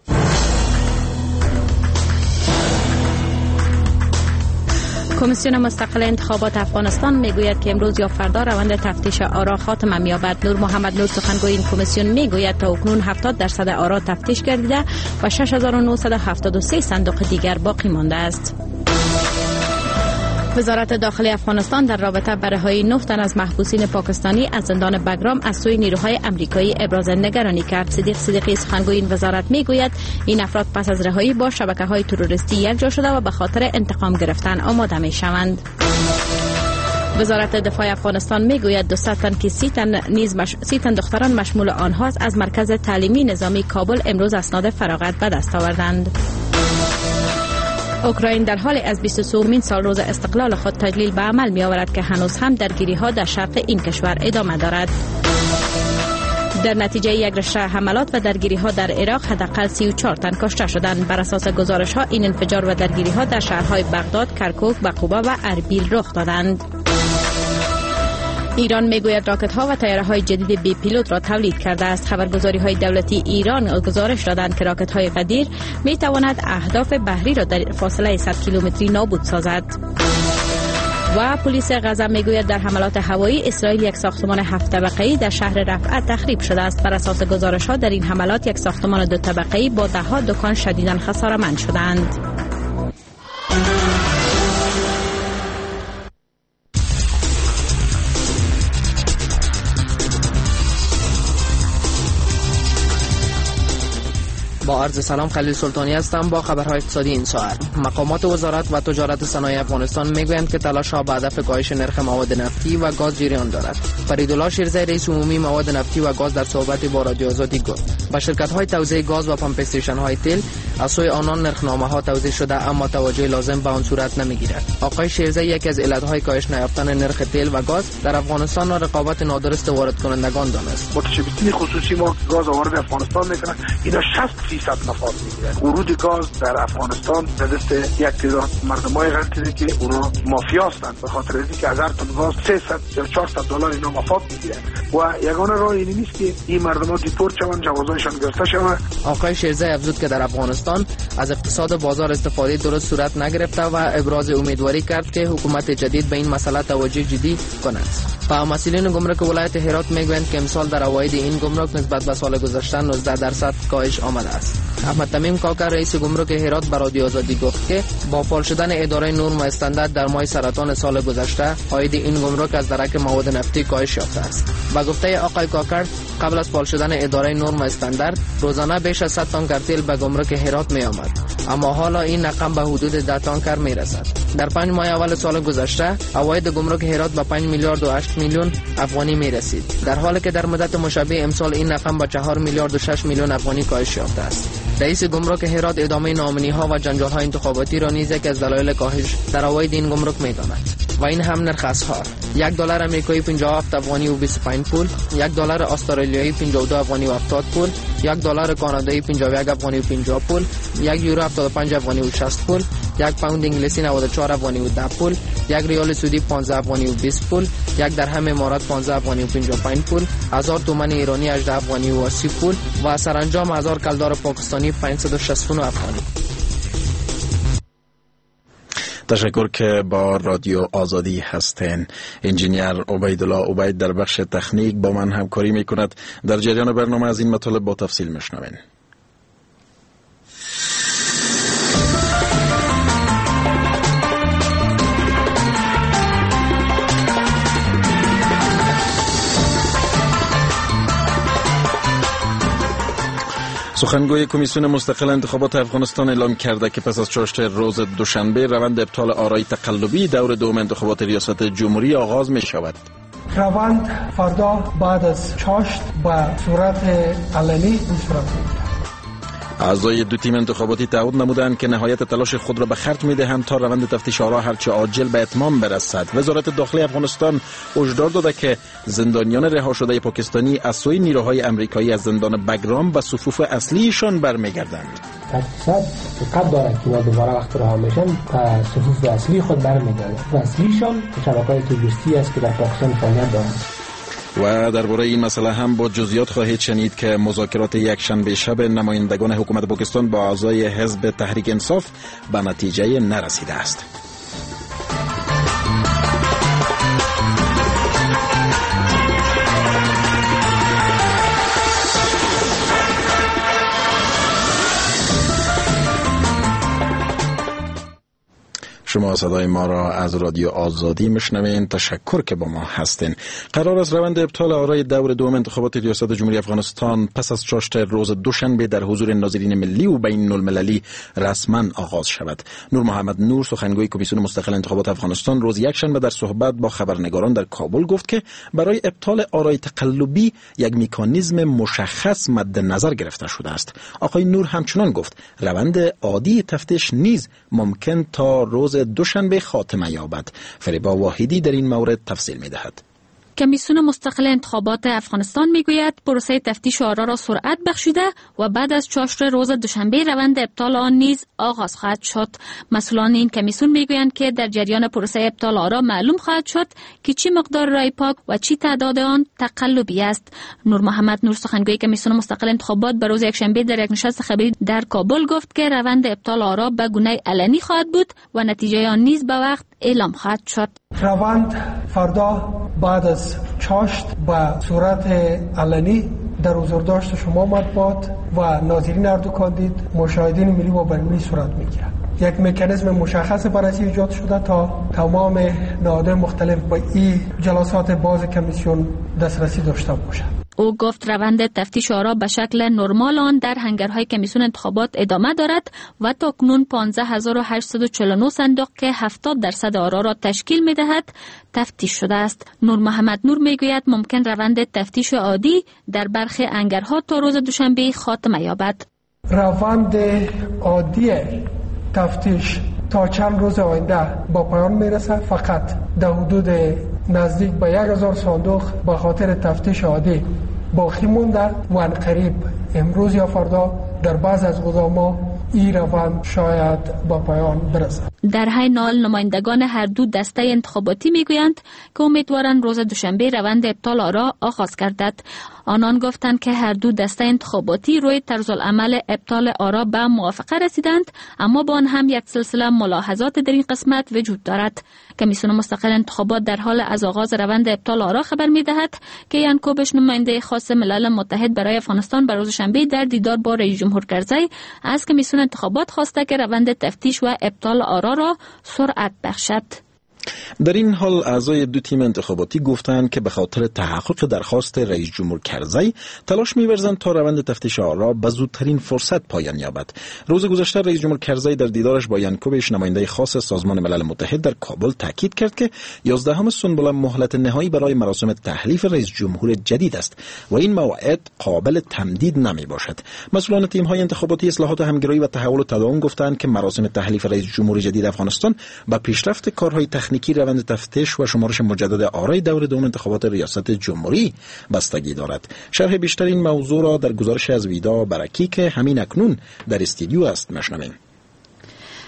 Speaker 1: کمیسیون مستقل انتخابات افغانستان میگوید که امروز یا فردا روند تفتیش آرا خاتمه می‌یابد. نور محمد نور سخنگوی این کمیسیون میگوید تا اکنون هفتاد درصد آرا تفتیش گردیده و شش هزار و نهصد و هفتاد و سه صندوق دیگر باقی مانده است. وزارت داخلی افغانستان در رابطه با رهایی نه تن از محبوسین پاکستانی از زندان بگرام از سوی نیروهای آمریکایی ابراز نگرانی کرد. صدیق صدیقی سخنگوی این وزارت میگوید این افراد پس از رهایی با شبکه‌های تروریستی یکجا شده و به خاطر انتقام گرفتن آماده می‌شوند. وزارت دفاع افغانستان میگوید دو صد تن که سی تن نیز مش... سی تن دختران مشمول آنهاست از مرکز تعلیمی نظامی کابل امروز اسناد فراغت به دست آوردند. اوکراین در حال از بیست و سومین سال روز استقلال خود تجلیل به عمل می آورد که هنوز هم درگیری ها در شرق این کشور ادامه دارد. در نتیجه یک رشته حملات و درگیری ها در عراق حداقل سی و چهار تن کشته شدند. بر اساس گزارش ها این انفجار و درگیری ها در شهرهای بغداد، کرکوک، بقوبه و اربیل رخ دادند. ایران میگوید راکت ها و طیاره های جدید بی پیلوت را تولید کرده است. خبرگزاری های دولتی ایران گزارش دادند که راکت های قدیر می تواند اهداف بحری را در فاصله صد کیلومتری نابود سازد. و پلیس غزه میگوید در حملات هوایی اسرائیل یک ساختمان هفت طبقه‌ای در شهر رفعت تخریب شده است. بر اساس گزارش ها در این حملات یک ساختمان دو طبقه‌ای با ده ها دکان شدیداً خساره‌مند شدند.
Speaker 13: با عرض سلام، خلیل سلطانی هستم با خبرهای اقتصادی این ساعت. مقامات وزارت و تجارت صنایع افغانستان میگویند که تلاش‌ها به هدف کاهش نرخ مواد نفتی و گاز جریان دارد. فریدالله شیرزی رئیس عمومی مواد نفتی و گاز در صحبت با رادیو آزادی گفت به شرکت‌های توزیع گاز و پمپ استیشن‌های تیل از سوی آنان نرخنامه‌ها توزیع شده اما توجه لازم به آن صورت نمیگیرد. آقای شیرزی یکی از علت‌های کاهش نیافتن نرخ تیل و گاز در افغانستان را رقابت نادرست وارد کنندگان دانست.
Speaker 14: متشبثین خصوصی ما گاز وارد افغانستان میکنند، اینا شصت درصد نفاذ میگیرند. ورود گاز در افغانستان به دست یک تعداد مردمای غلطی که اونا مافیا هستند، به خاطر اینکه از هر تن گاز سیصد یا چهارصد دلار اینا مفاد میگیرند و یگانه راه این نیست که این مردم دیپورت شوند، جوازایشان گرفته شود.
Speaker 13: آقای شیرزی افزود که در افغانستان از اقتصاد بازار استفاده درست صورت نگرفته و ابراز امیدواری کرد که حکومت جدید به این مسئله توجه جدی کند. و مسئولین گمرک ولایت هرات میگویند که امسال در عواید این گمرک نسبت به سال گذشته نوزده درصد کاهش آمده است. احمد تمیم کاکر رئیس گمرک هرات به رادیو آزادی گفت که با فعال شدن اداره نرم و استاندارد در ماه سرطان سال گذشته عاید این گمرک از درک مواد نفتی کاهش یافته است. با گفته آقای کاکر قبل از فعال شدن اداره نرم و استاندارد روزانه بیش از صد تن کرتیل به گمرک هرات می آمد، اما حالا این رقم به حدود ده تانکر می رسد. در پنج ماه اول سال گذشته عواید گمرک هرات به پنج میلیارد و هشت میلیون افغانی می رسید، در حالی که در مدت مشابه امسال این رقم به چهار میلیارد و شش میلیون افغانی کاهش یافته است. رئیس گمرک هرات ادامه ناامنی ها و جنجال های انتخاباتی را نیز یک از دلایل کاهش در عواید این گمرک می داند و این هم نرخ اسعار. یک دلار آمریکایی پنجاه و هفت افغانی و بیست و پنج پول، یک دلار استرالیایی پنجاه و دو افغانی و هفتاد پول، یک دلار کانادایی پنجاه و یک افغانی و پنجاه پول، یک یورو هفتاد و پنج افغانی و شصت پول، یک پوند انگلیسی نود و چهار افغانی و ده پول، یک ریال سعودی پانزده افغانی و بیست پول، یک درهم امارات پانزده افغانی و پنجاه و پنج پول، هزار تومان ایرانی هجده افغانی و سی پول و سرانجام هزار کلدار پاکستانی پانصد و شصت و نه افغانی.
Speaker 12: تشکر که با رادیو آزادی هستین. انجینیر عبیدالله عبید در بخش تکنیک با من همکاری میکند. در جریان برنامه از این مطالب با تفصیل میشنوین. سخنگوی کمیسیون مستقل انتخابات افغانستان اعلام کرده که پس از چاشت روز دوشنبه روند ابطال آرای تقلبی دور دوم انتخابات ریاست جمهوری آغاز می شود.
Speaker 2: روند فردا بعد از چاشت به صورت علنی صورت می‌گیرد.
Speaker 12: اعضای دو تیم انتخاباتی تعهد نمودند که نهایت تلاش خود را به خرج می‌دهند تا روند تفتیش آرا هرچه عاجل به اتمام برسد. وزارت داخلی افغانستان هشدار داده که زندانیان رها شده پاکستانی از سوی نیروهای آمریکایی از زندان بگرام به صفوف اصلیشان برمیگردند.
Speaker 3: صد درصد دقت دارد که دوباره وقتی رها میشن به صفوف اصلی خود برمیگردند. و اصلیشان شبکه‌های تروریستی است که در پاکستان فعالیت دارند.
Speaker 12: و درباره این مسئله هم با جزئیات خواهید شنید که مذاکرات یک شنبه شب نمایندگان حکومت پاکستان با اعضای حزب تحریک انصاف به نتیجه نرسیده است. شما صدای ما را از رادیو آزادی میشنوین. تشکر که با ما هستین. قرار است روند ابطال آرای دور دوم انتخابات ریاست جمهوری افغانستان پس از چاشت روز دوشنبه در حضور ناظرین ملی و بین المللی رسما آغاز شود. نور محمد نور سخنگوی کمیسیون مستقل انتخابات افغانستان روز یکشنبه در صحبت با خبرنگاران در کابل گفت که برای ابطال آرای تقلبی یک مکانیزم مشخص مد نظر گرفته شده است. آقای نور همچنان گفت روند عادی تفتیش نیز ممکن تا روز دوشنبه خاتمه یابد. فریبا واحدی در این مورد تفصیل می دهد.
Speaker 1: کمیسیون مستقل انتخابات افغانستان میگوید پروسه تفتیش آرا را سرعت بخشیده و بعد از چاشت روز دوشنبه روند ابطال آن نیز آغاز خواهد شد. مسئولان این کمیسیون میگویند که در جریان پروسه ابطال آرا معلوم خواهد شد که چی مقدار رای پاک و چی تعداد آن تقلبی است. نور محمد نور سخنگوی کمیسیون مستقل انتخابات به روز یکشنبه در یک نشست خبری در کابل گفت که روند ابطال آرا به گونه علنی خواهد بود و نتیجه آن نیز به وقت اعلام خواهد شد.
Speaker 2: روند فردا بعد از چاشت به صورت علنی در حضورداشت شما مطبوعات و ناظرین هر دو کاندید مشاهدین ملی و بین‌المللی صورت میگیرد. یک مکانیزم مشخص برای ایجاد شده تا تمام نهادهای مختلف به این جلسات باز کمیسیون دسترسی داشته باشند.
Speaker 1: او گفت روند تفتیش آرا به شکل نرمال آن در هنگرهای کمیسیون انتخابات ادامه دارد و تاکنون پانزده هزار و هشتصد و چهل و نه صندوق که هفتاد درصد آرا را تشکیل می دهد تفتیش شده است. نور محمد نور می گوید ممکن روند تفتیش عادی در برخی هنگرها تا روز دوشنبه خاتمه یابد.
Speaker 2: روند عادی تفتیش تا چند روز آینده با پایان میرسه. فقط در حدود نزدیک به یک هزار صندوق به خاطر تفتیش عادی باقی مونده و عنقریب امروز یا فردا در بعض از قضاما این روند شاید با پایان برسد.
Speaker 1: در حین حال نمایندگان هر دو دسته انتخاباتی میگویند که امیدوارند روز دوشنبه روند ابطال آرا آغاز گردد. آنان گفتند که هر دو دسته انتخاباتی روی طرز العمل ابطال آرا به موافقه رسیدند، اما با آن هم یک سلسله ملاحظات در این قسمت وجود دارد. کمیسیون مستقل انتخابات در حال از آغاز روند ابطال آرا خبر می‌دهد که یان کوبش نماینده خاص ملل متحد برای افغانستان بر روز شنبه در دیدار با رئیس جمهور کرزی از کمیسیون انتخابات خواسته که روند تفتیش و ابطال آرا را سرعت بخشد.
Speaker 12: در این حال اعضای دو تیم انتخاباتی گفتند که به خاطر تحقق درخواست رئیس جمهور کرزی تلاش می‌ورزند تا روند تفتیش آرا به زودترین فرصت پایان یابد. روز گذشته رئیس جمهور کرزی در دیدارش با یانکوبش نماینده خاص سازمان ملل متحد در کابل تاکید کرد که یازدهم سنبل مهلت نهایی برای مراسم تحلیف رئیس جمهور جدید است و این موعد قابل تمدید نمی‌باشد. مسئولان تیم‌های انتخاباتی اصلاحات همگرایی و تحول و تداوم گفتند که مراسم تحلیف رئیس جمهور جدید افغانستان با پیشرفت کارهای تکنیکی روند تفتیش و شمارش مجدد آرای دور دوم انتخابات ریاست جمهوری بستگی دارد. شرح بیشتر این موضوع را در گزارش از ویدا برکی که همین اکنون در استودیو است میشنویم.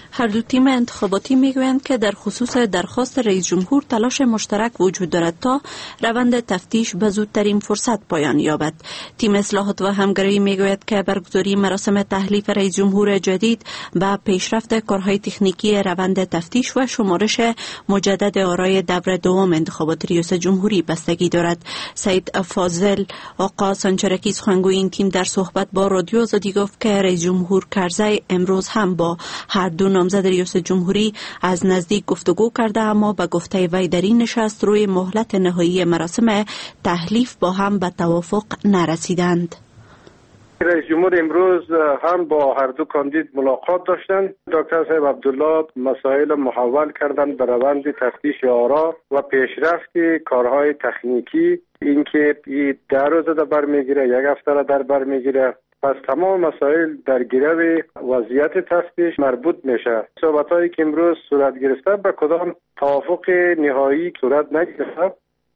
Speaker 15: هر دو تیم انتخاباتی میگویند که در خصوص درخواست رئیس جمهور تلاش مشترک وجود دارد تا روند تفتیش به زودترین فرصت پایان یابد. تیم اصلاحات و همگرایی میگوید که برگزاری مراسم تحلیف رئیس جمهور جدید به پیشرفت کارهای تکنیکی روند تفتیش و شمارش مجدد آرای دور دوم انتخابات ریاست جمهوری بستگی دارد. سید فاضل آقا سنجرکی سخنگوی این تیم در صحبت با رادیو آزادی گفت که رئیس جمهور کرزی امروز هم با هر دو نامزد ریاست جمهوری از نزدیک گفتگو کرده، اما به گفته وی در این نشست روی مهلت نهایی مراسم تحلیف با هم به توافق نرسیدند.
Speaker 16: رئیس جمهور امروز هم با هر دو کاندید ملاقات داشتند. دکتر صاحب عبدالله مسائل محول کردند به روند تفتیش آرا و پیشرفت کارهای تکنیکی، اینکه این ده روز در بر میگیره، یک هفته را در بر میگیره. پس تمام مسائل در گرو وضعیت تفتیش مربوط میشه. صحبت‌هایی که امروز صورت گرفته به کدام توافق نهایی صورت نگرفته.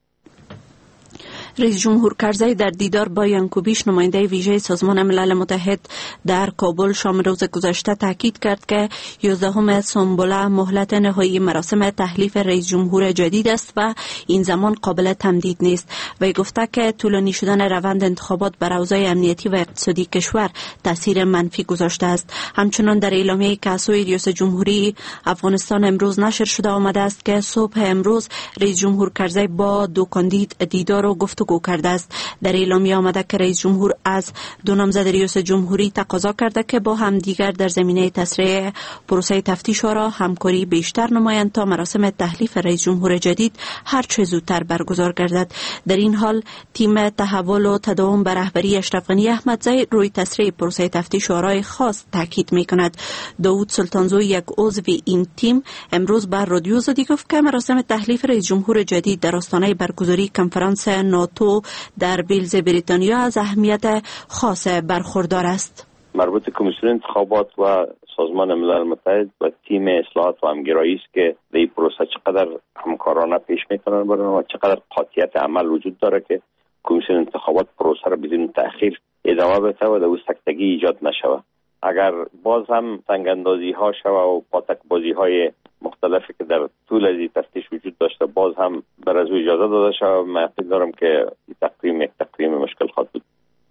Speaker 15: رئیس جمهور کرزی در دیدار با یانکوبیش نماینده ویژه سازمان ملل متحد در کابل شام روز گذشته تاکید کرد که یازدهم سنبله مهلت نهایی مراسم تحلیف رئیس جمهور جدید است و این زمان قابل تمدید نیست. وی گفته که طولانی شدن روند انتخابات بر اوضاع امنیتی و اقتصادی کشور تاثیر منفی گذاشته است. همچنان در اعلامیه‌ای که از سوی ریاست جمهوری افغانستان امروز نشر شده آمده است که صبح امروز رئیس جمهور کرزی با دو کاندید دیدار و گفتگو کرده است. در اعلامیه آمده که رئیس جمهور از دو نامزد ریاست جمهوری تقاضا کرده که با هم دیگر در زمینه تسریع پروسه تفتیش را همکاری بیشتر نمایند تا مراسم تحلیف رئیس جمهور جدید هر چه زودتر برگزار گردد. در این حال تیم تحول و تداوم به رهبری اشرف غنی احمدزی روی تسریع پروسه تفتیش آرای خاص تاکید می‌کند. داوود سلطانزوی، یک عضو این تیم، امروز بر رادیو آزادی گفت که مراسم تحلیف رئیس جمهور جدید در آستانه برگزاری کنفرانس ناتو در ویلز بریتانیا از اهمیت خاص برخوردار است.
Speaker 17: مربوط کمیسیون انتخابات و سازمان ملل متحد و تیم اصلاحات و همگرایی است که در این پروسه چقدر همکارانه پیش میکنن برن و چقدر قاطعیت عمل وجود داره که کمیسیون انتخابات پروسه را بدون تأخیر ادامه بده و در سکتگی ایجاد نشوه. اگر باز هم سنگاندازی ها شوه و پاتک بازی های مختلفی که در طول از این تفتیش وجود داشته باز هم بر از او اجازه داده شود، من فکر دارم که تقویم یک تقویم مشکل خواهد بود.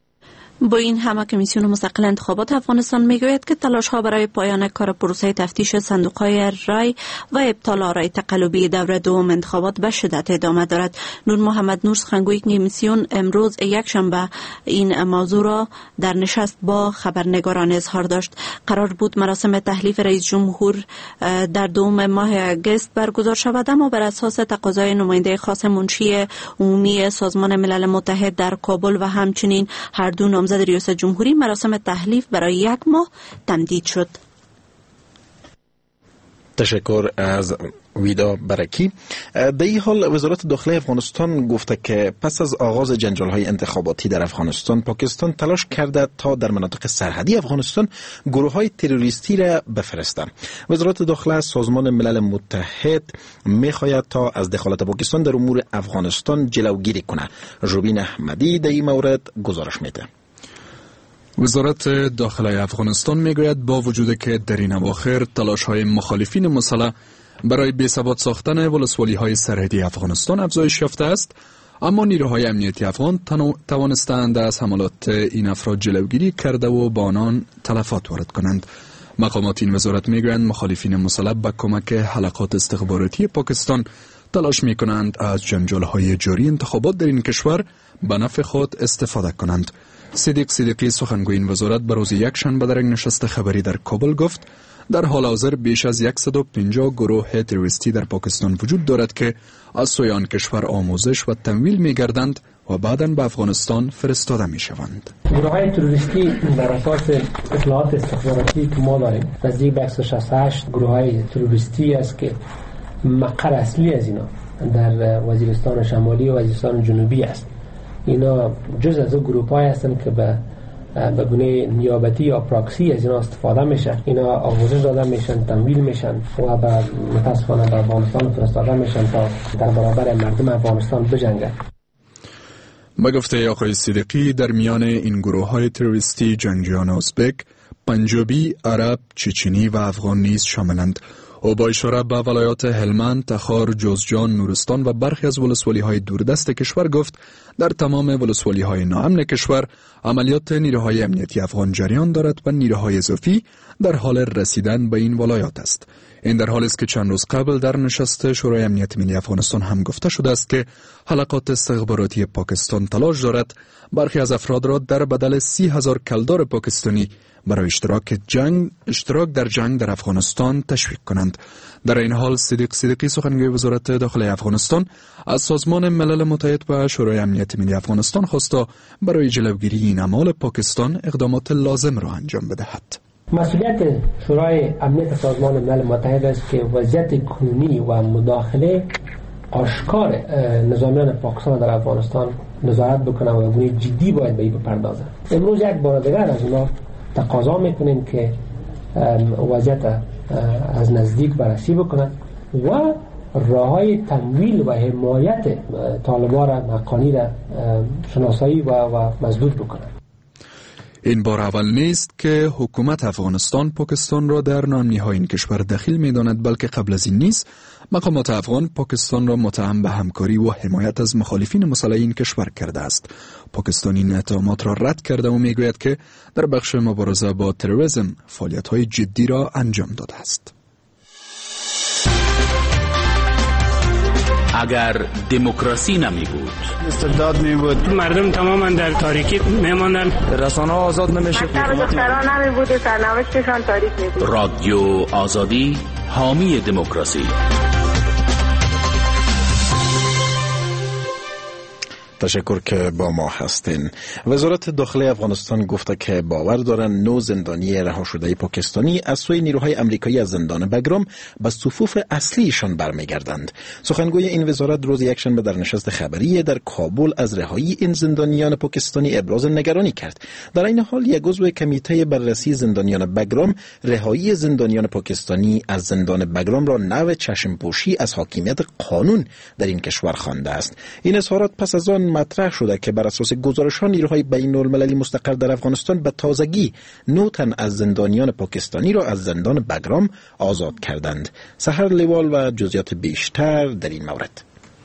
Speaker 15: با این همه کمیسیون مستقل انتخابات افغانستان میگوید که تلاش‌ها برای پایان کار پروسه تفتیش صندوق‌های رای و ابطال آرای تقلبی دور دوم انتخابات به شدت ادامه دارد. نور محمد نور سخنگوی کمیسیون امروز یک شنبه این موضوع را در نشست با خبرنگاران اظهار داشت. قرار بود مراسم تحلیف رئیس جمهور در دوم ماه اگست برگزار شود، اما بر اساس تقاضای نماینده خاص منشی عمومی سازمان ملل متحد در کابل و همچنین هر دو نامزد ریاست جمهوری مراسم تحلیف برای یک ماه تمدید شد.
Speaker 12: تشکر از ویدا برکی. در این حال وزارت داخلی افغانستان گفته که پس از آغاز جنجال‌های انتخاباتی در افغانستان، پاکستان تلاش کرده تا در مناطق سرحدی افغانستان گروه‌های تروریستی را بفرسته. وزارت داخلی از سازمان ملل متحد می‌خواهد تا از دخالت پاکستان در امور افغانستان جلوگیری کنه. روبین احمدی در این مورد گزارش میده.
Speaker 18: وزارت داخلی افغانستان میگوید با وجود که در این اواخر تلاش‌های مخالفین مسلح برای بی‌ثبات ساختن ولسوالی‌های سرحدی افغانستان افزایش یافته است، اما نیروهای امنیتی افغان توانستند از حملات این افراد جلوگیری کرده و با آنان تلفات وارد کنند. مقامات این وزارت میگویند مخالفین مسلح با کمک حلقات استخباراتی پاکستان تلاش میکنند از جنجال‌های جاری انتخابات در این کشور به نفع خود استفاده کنند. صدیق صدیقی سخنگوی این وزارت به روز یک شنبه در یک نشست خبری در کابل گفت در حال حاضر بیش از صد و پنجاه گروه تروریستی در پاکستان وجود دارد که از سوی آن کشور آموزش و تمویل می‌گردند و بعداً به افغانستان فرستاده می‌شوند.
Speaker 3: گروه‌های تروریستی در اساس اطلاعات استخباراتی که ما داریم نزدیک به صد و شصت و هشت گروه‌های تروریستی است که مقر اصلی از اینا در وزیرستان شمالی و وزیرستان جنوبی است. اینا جز از اون گروه‌های هستند که به به گونه نیابتی یا پراکسی از اینا استفاده میشه. اینا آموزش داده میشن، تمویل میشن و به متاسفانه به افغانستان فرستاده میشن تا در برابر مردم افغانستان بجنگند.
Speaker 18: با گفته آقای صدیقی در میان این گروه‌های تروریستی جنگجویان ازبک، پنجابی، عرب، چچنی و افغان نیز شاملند. او با اشاره به ولایات هلمند، تخار، جوزجان، نورستان و برخی از ولسوالی‌های دوردست کشور گفت در تمام ولسوالی‌های ناامن کشور عملیات نیروهای امنیتی افغان جریان دارد و نیروهای اضافی در حال رسیدن به این ولایات است. این در حالی است که چند روز قبل در نشست شورای امنیت ملی افغانستان هم گفته شده است که حلقات استخباراتی پاکستان تلاش دارد برخی از افراد را در بدل سی هزار کلدار پاکستانی برای اشتراک جنگ اشتراک در جنگ در افغانستان تشویق کنند. در این حال صدیق صدیقی سخنگوی وزارت داخله افغانستان از سازمان ملل متحد و شورای امنیت ملی افغانستان خواست برای جلوگیری این اعمال پاکستان اقدامات لازم را انجام بدهد.
Speaker 3: مسئولیت شورای امنیت سازمان ملل متحد است که وضعیت کنونی و مداخله آشکار نظامیان پاکستان در افغانستان نظارت بکنه و گونه جدی باید به این بپردازه. امروز یک بار دیگر از اونا تقاضا میکنیم که وضعیت از نزدیک بررسی بکنن و راههای تمویل و حمایت طالبان را مقانی را شناسایی و, و مسدود بکنن.
Speaker 18: این بار اول نیست که حکومت افغانستان پاکستان را در ناامنی‌های این کشور دخیل می‌داند، بلکه قبل از این نیز مقامات افغان پاکستان را متهم به همکاری و حمایت از مخالفین مسلح این کشور کرده است. پاکستان این اتهامات را رد کرده و میگوید که در بخش مبارزه با تروریسم فعالیت‌های جدی را انجام داده است.
Speaker 19: اگر دموکراسی نمی بود،
Speaker 20: استبداد می بود، مردم تماما در تاریکی می ماندن، رسانه آزاد نمی شد،
Speaker 5: دختران نمی بود، سرنوشتشان تاریک می بود.
Speaker 19: رادیو آزادی حامی دموکراسی.
Speaker 12: تشکر که با ما هستین. وزارت داخله افغانستان گفته که باور دارن نو زندانی رها شده پاکستانی از سوی نیروهای امریکایی از زندان بگرام به صفوف اصلیشان برمیگردند. سخنگوی این وزارت روز یکشنبه در نشست خبری در کابل از رهایی این زندانیان پاکستانی ابراز نگرانی کرد. در این حال یک عضو کمیته بررسی زندانیان بگرام رهایی زندانیان پاکستانی از زندان بگرام را نوع چشمپوشی از حاکمیت قانون در این کشور خوانده است. این اظهارات پس از آن مطرح شده که بر اساس گزارش‌ها نیروهای بین المللی مستقر در افغانستان به تازگی نه تن از زندانیان پاکستانی را از زندان بگرام آزاد کردند. سحر لیوال و جزئیات بیشتر در این مورد.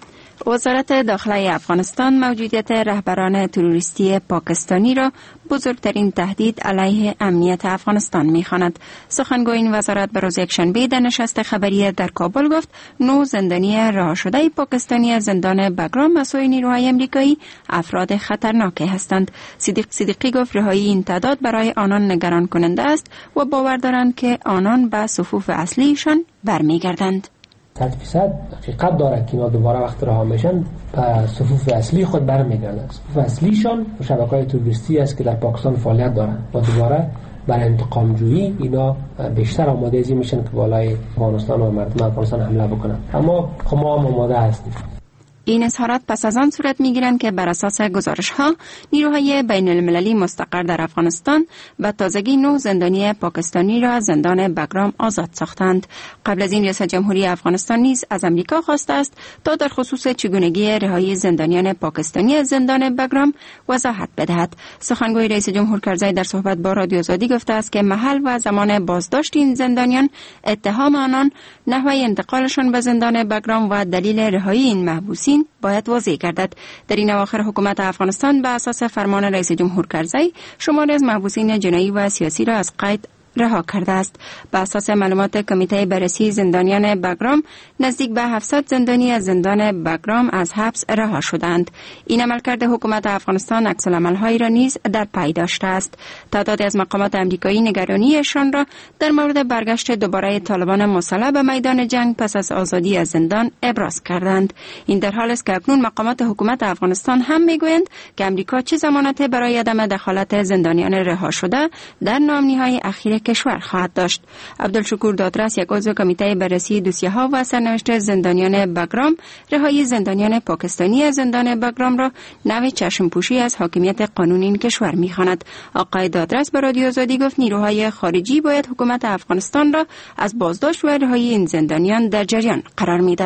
Speaker 21: وزارت داخله افغانستان موجودیت رهبران تروریستی پاکستانی را بزرگترین تهدید علیه امنیت افغانستان می‌خواند. سخنگوی این وزارت به روز یکشنبه در نشست خبری در کابل گفت نو زندانی رها شده پاکستانی از زندان بگرام از سوی نیروهای امریکایی افراد خطرناک هستند. صدیق صدیقی گفت رهایی این تعداد برای آنان نگران کننده است و باور دارند که آنان به صفوف اصلیشان برمیگردند.
Speaker 3: صد فیصد حقیقت داره که اینا دوباره وقت رها میشن به صفوف اصلی خود برمیگردن. صفوف اصلیشان شبکه‌های تروریستی است که در پاکستان فعالیت دارن و دوباره برای انتقام جویی اینا بیشتر آماده ازی میشن که بالای افغانستان و مردم افغانستان حمله بکنن. اما ما هم آماده هستیم.
Speaker 21: این اظهارات پس از آن صورت می‌گیرند که بر اساس گزارش‌ها نیروهای بین المللی مستقر در افغانستان به تازگی نه زندانی پاکستانی را از زندان بگرام آزاد ساختند. قبل از این ریاست جمهوری افغانستان نیز از امریکا خواسته است تا در خصوص چگونگی رهایی زندانیان پاکستانی از زندان بگرام وضاحت بدهد. سخنگوی رئیس جمهور کرزی در صحبت با رادیو آزادی گفته است که محل و زمان بازداشت این زندانیان، اتهام آنان، نحوه انتقالشان به زندان بگرام و دلیل رهایی این محبوسین باید واضح گردد. در این اواخر حکومت افغانستان به اساس فرمان رئیس جمهور کرزی شماری از محبوسین جنایی و سیاسی را از قید رها کرده است. به اساس معلومات کمیته بررسی زندانیان بگرام نزدیک به هفتصد زندانی از زندان بگرام از حبس رها شدند. این عملکرد حکومت افغانستان عکس العمل‌هایی را نیز در پی داشته است. تعدادی از مقامات آمریکایی نگرانیشان را در مورد برگشت دوباره طالبان مسلح به میدان جنگ پس از آزادی از زندان ابراز کردند. این در حالی است که اکنون مقامات حکومت افغانستان هم میگویند که آمریکا چه ضمانت برای عدم دخالت زندانیان رها شده در ناامنی‌های اخیر کشور خواهد داشت. عبدالشکور دادرس، یک عضو کمیته بررسی دوسیه‌ها و سرنوشت زندانیان بگرام، رهایی زندانیان پاکستانی از زندان بگرام را نوع چشمپوشی از حاکمیت قانون این کشور می‌خواند. آقای دادرس به رادیو آزادی گفت نیروهای خارجی باید حکومت افغانستان را از بازداشت و رهایی این زندانیان در جریان قرار می‌داد.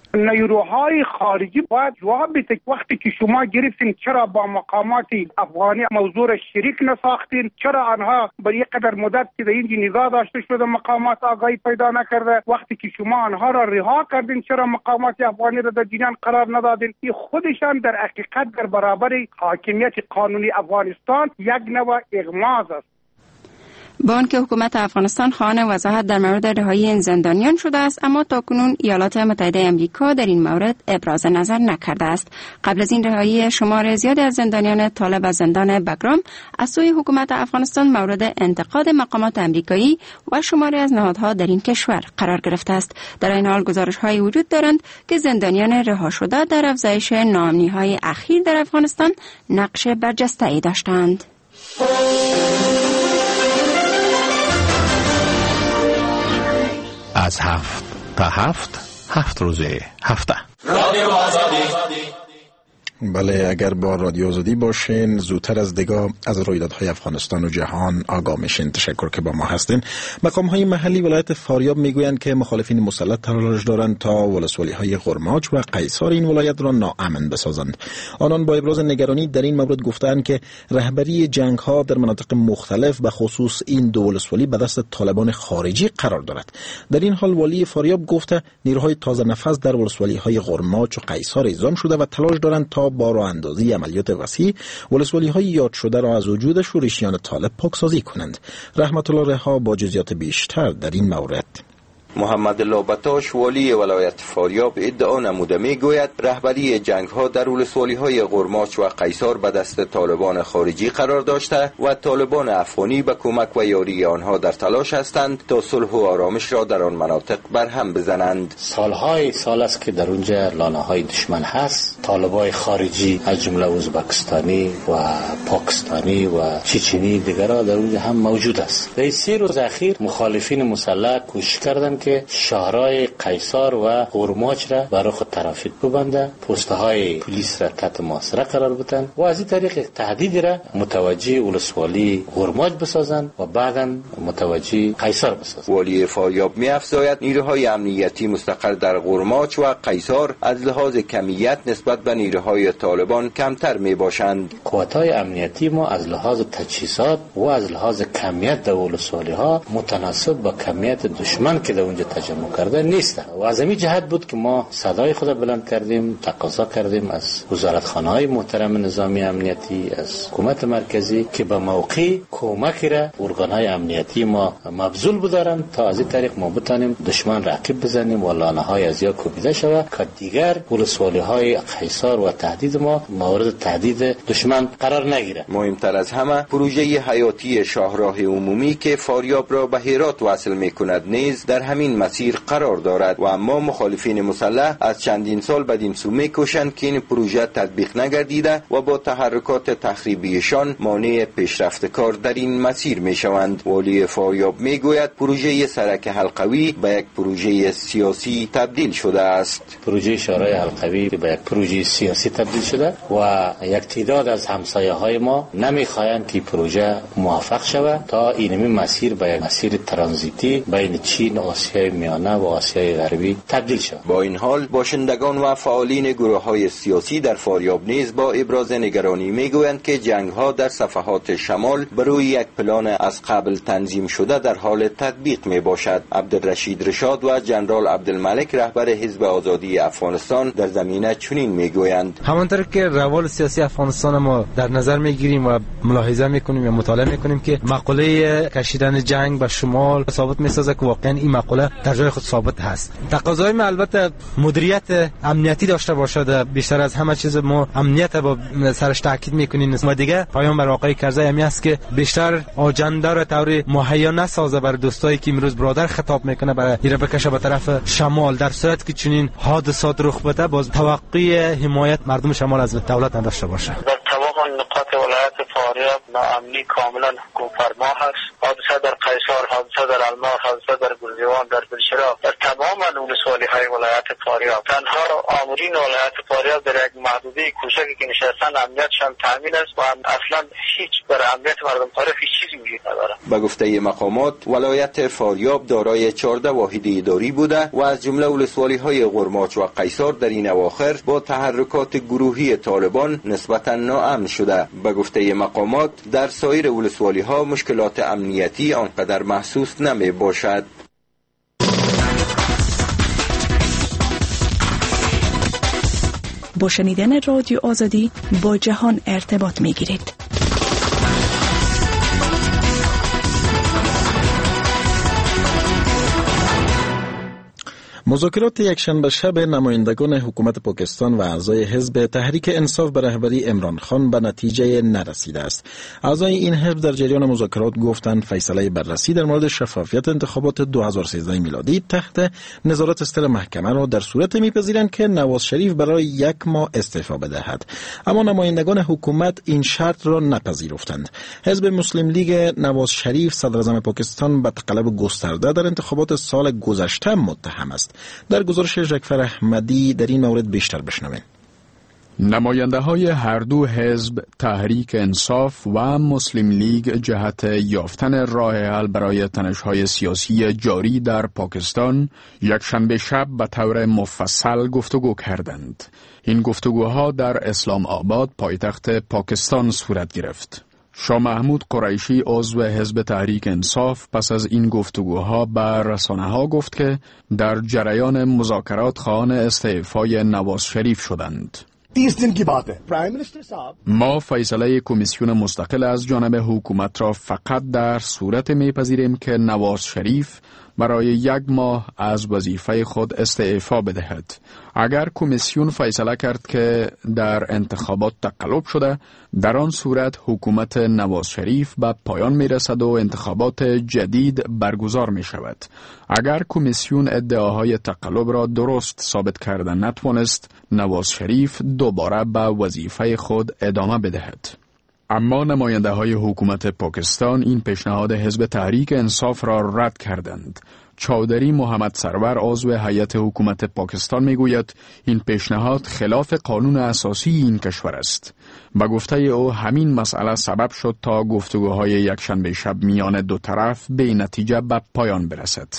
Speaker 8: نیروهای خارجی باید جواب بده. وقتی که شما گرفتین چرا با مقامات افغانی موضوع را شریک نساختین؟ چرا آنها برای قدر مدت که در اینجا نگاه داشته شده مقامات آگاهی پیدا نکرده؟ وقتی که شما آنها را رها کردین چرا مقامات افغانی را در جریان قرار ندادین؟ این خودشان در حقیقت در برابر حاکمیت قانونی افغانستان یک نوع اغماض است.
Speaker 21: با آنکه حکومت افغانستان خواهان وضاحت در مورد رهایی این زندانیان شده است، اما تاکنون ایالات متحده آمریکا در این مورد ابراز نظر نکرده است. قبل از این رهایی شمار زیادی از زندانیان طالب از زندان بگرام از سوی حکومت افغانستان مورد انتقاد مقامات آمریکایی و شماری از نهادها در این کشور قرار گرفته است. در این حال گزارش‌هایی وجود دارند که زندانیان رها شده در افزایش ناامنی‌های اخیر در افغانستان نقش برجسته‌ای داشتند.
Speaker 22: از هفت تا هفت هفت روزه هفته
Speaker 12: رادیو آزادی. بله، اگر با رادیو آزادی باشین زودتر از دیگه از رویدادهای افغانستان و جهان آگاه میشین. تشکر که با ما هستین. مقام های محلی ولایت فاریاب میگویند که مخالفین مسلح تلاش دارند تا ولسوالی های غرماچ و قیصار این ولایت را ناامن بسازند. آنان با ابراز نگرانی در این مورد گفتند که رهبری جنگ ها در مناطق مختلف به خصوص این دو ولسوالی به دست طالبان خارجی قرار دارد. در این حال والی فاریاب گفته نیروهای تازه نفس در ولسوالی های غرماچ و قیصار ایزان شده و تلاش دارند تا با راه اندازی عملیات وسیع ولسوالی های یاد شده را از وجود شورشیان طالب پاکسازی کنند. رحمت الله رها با جزئیات بیشتر در این مورد.
Speaker 23: محمد لابتاش والی ولایت فاریاب ادعا نموده میگوید رهبری جنگ ها در ولسوالی های غرماچ و قیصار به دست طالبان خارجی قرار داشته و طالبان افغانی به کمک و یاری آنها در تلاش هستند تا صلح و آرامش را در آن مناطق برهم بزنند.
Speaker 24: سالهای سال است که در اونجا لانه های دشمن هست. طالبای خارجی از جمله ازبکستانی و پاکستانی و چچنی دیگرها در اونجا هم موجود است. در سه روز اخیر مخالفین مسلح کوشش کردند که شهرهای قیصار و غرماچ را برای خود ترافیک ببنده، پست‌های پلیس را تحت محاصره قرار بدن و از این طریق تهدید را متوجه ولسوالی غرماچ بسازند و بعداً متوجه قیصار بسازند.
Speaker 23: والی فاریاب می‌افزاید نیروهای امنیتی مستقر در غرماچ و قیصار از لحاظ کمیت نسبت به نیروهای طالبان کمتر میباشند.
Speaker 24: قوت‌های امنیتی ما از لحاظ تجهیزات و از لحاظ کمیت در ولسوالی‌ها متناسب با کمیت دشمن که در اونجا تجمع کرده نیست و از این جهت بود که ما صدای خود بلند کردیم، تقاضا کردیم از وزارتخانه‌های محترم نظامی امنیتی، از حکومت مرکزی که به موقع کمکی را ارگان‌های امنیتی ما مبذول بدارند تا از این طریق ما بتانیم دشمن رقیب بزنیم و لانه‌های از یا کوبیده شود که دیگر ولسوالی‌های قیصار و تهدید ما مورد تهدید دشمن قرار نگیرد.
Speaker 23: مهمتر از همه پروژه حیاتی شاهراه عمومی که فاریاب را به هرات وصل می‌کند نیز در همین مسیر قرار دارد و اما مخالفین مسلح از چندین سال بدین سو می‌کوشند که این پروژه تطبیق نگردیده و با تحرکات تخریبیشان مانع پیشرفت کار در این مسیر می‌شوند. والی فاریاب می‌گوید پروژه سرک حلقوی به یک پروژه سیاسی تبدیل شده است.
Speaker 24: پروژه شورای حلقوی به یک پروژه سیاسی تبدیل شده و یک تعداد از همسایه‌های ما نمی‌خواهند که پروژه موفق شود تا این مسیر به یک مسیر ترانزیتی بین چین و آسیای میانه و آسیای غربی تبدیل شد.
Speaker 23: با این حال باشندگان و فعالین گروه‌های سیاسی در فاریاب نیز با ابراز نگرانی میگویند که جنگ‌ها در صفحات شمال بروی یک پلان از قبل تنظیم شده در حال تطبیق میباشد. عبدالرشید رشاد و جنرال عبدالملک رهبر حزب آزادی افغانستان در زمینه چنین میگویند:
Speaker 25: همانطور که روال سیاسی افغانستان ما در نظر میگیریم و ملاحظه میکنیم یا مطالعه میکنیم که مقوله کشیدن جنگ به شمال ثابت میسازه که واقعا این مقوله در جای خود ثابت هست. تقاضای ما البته مدیریت امنیتی داشته باشد. بیشتر از همه چیز ما امنیت با سرش تاکید میکنیم و دیگه پیام بر آقای کرزی همی است که بیشتر آجنده را طوری مهیا نسازه بر دوستایی که امروز برادر خطاب میکنه برای ایره بکشه به طرف شمال. در صورت که چنین حادثات رخ بده باز توقع حمایت مردم شمال از دولت نداشته باشه.
Speaker 26: در تمام
Speaker 6: تمام نقاط ولایت فاریاب ناامنی کاملا حکومت فرما هست. حادثه در قیصر، حادثه در المار، حادثه در گلزیوان، در بلشرا، در تمام ولسوالی های ولایت فاریاب. تنها آمرین ولایت فاریاب در یک محدوده کوچکی که نشستن امنیتشان تامین است و اصلا هیچ بر امنیت مردم فاریاب هیچ چیزی وجود نداره.
Speaker 23: به گفته مقامات ولایت فاریاب دارای چهارده واحد اداری بوده و از جمله ولسوالی های قرماچ و قیصر در این اواخر با تحرکات گروهی طالبان نسبتا ناامن شده. به گفته مقامات در سایر ولسوالی ها مشکلات امنیتی آنقدر محسوس نمی باشد.
Speaker 7: با شنیدن رادیو آزادی با جهان ارتباط می گیرید.
Speaker 12: مذاکرات یکشنبه شب نمایندگان حکومت پاکستان و اعضای حزب تحریک انصاف به رهبری عمران خان به نتیجه نرسیده است. اعضای این حزب در جریان مذاکرات گفتند فیصله بررسی در مورد شفافیت انتخابات دو هزار و سیزده میلادی تحت نظارت استر محکمه را در صورت میپذیرند که نواز شریف برای یک ماه استعفا بدهد. اما نمایندگان حکومت این شرط را نپذیرفتند. حزب مسلم لیگ نواز شریف صدر اعظم پاکستان به تقلب گسترده در انتخابات سال گذشته متهم است. در گزارش جعفر احمدی در این مورد بیشتر بشنویم.
Speaker 18: نماینده های هر دو حزب تحریک انصاف و مسلم لیگ جهت یافتن راه حل برای تنش‌های سیاسی جاری در پاکستان یک شنبه شب به طور مفصل گفتگو کردند. این گفتگوها در اسلام آباد پایتخت پاکستان صورت گرفت. شاه محمود قریشی عضو حزب تحریک انصاف پس از این گفتگوها به رسانه‌ها گفت که در جریان مذاکرات خواهان استعفای نواز شریف شدند.
Speaker 9: तीस दिन की बात है प्राइम मिनिस्टर साहब
Speaker 18: ما فیصله کمیسیون مستقل از جانب حکومت را فقط در صورت میپذیریم که نواز شریف برای یک ماه از وظیفه خود استعفا بدهد. اگر کمیسیون فیصله کرد که در انتخابات تقلب شده، در آن صورت حکومت نواز شریف به پایان می رسد و انتخابات جدید برگزار می شود. اگر کمیسیون ادعاهای تقلب را درست ثابت کرده نتوانست، نواز شریف دوباره به وظیفه خود ادامه بدهد. اما نماینده های حکومت پاکستان این پیشنهاد حزب تحریک انصاف را رد کردند. چودری محمد سرور عضو هیئت حکومت پاکستان میگوید این پیشنهاد خلاف قانون اساسی این کشور است. با گفته او همین مسئله سبب شد تا گفتگوهای یکشنبه شب میان دو طرف به نتیجه به پایان برسد.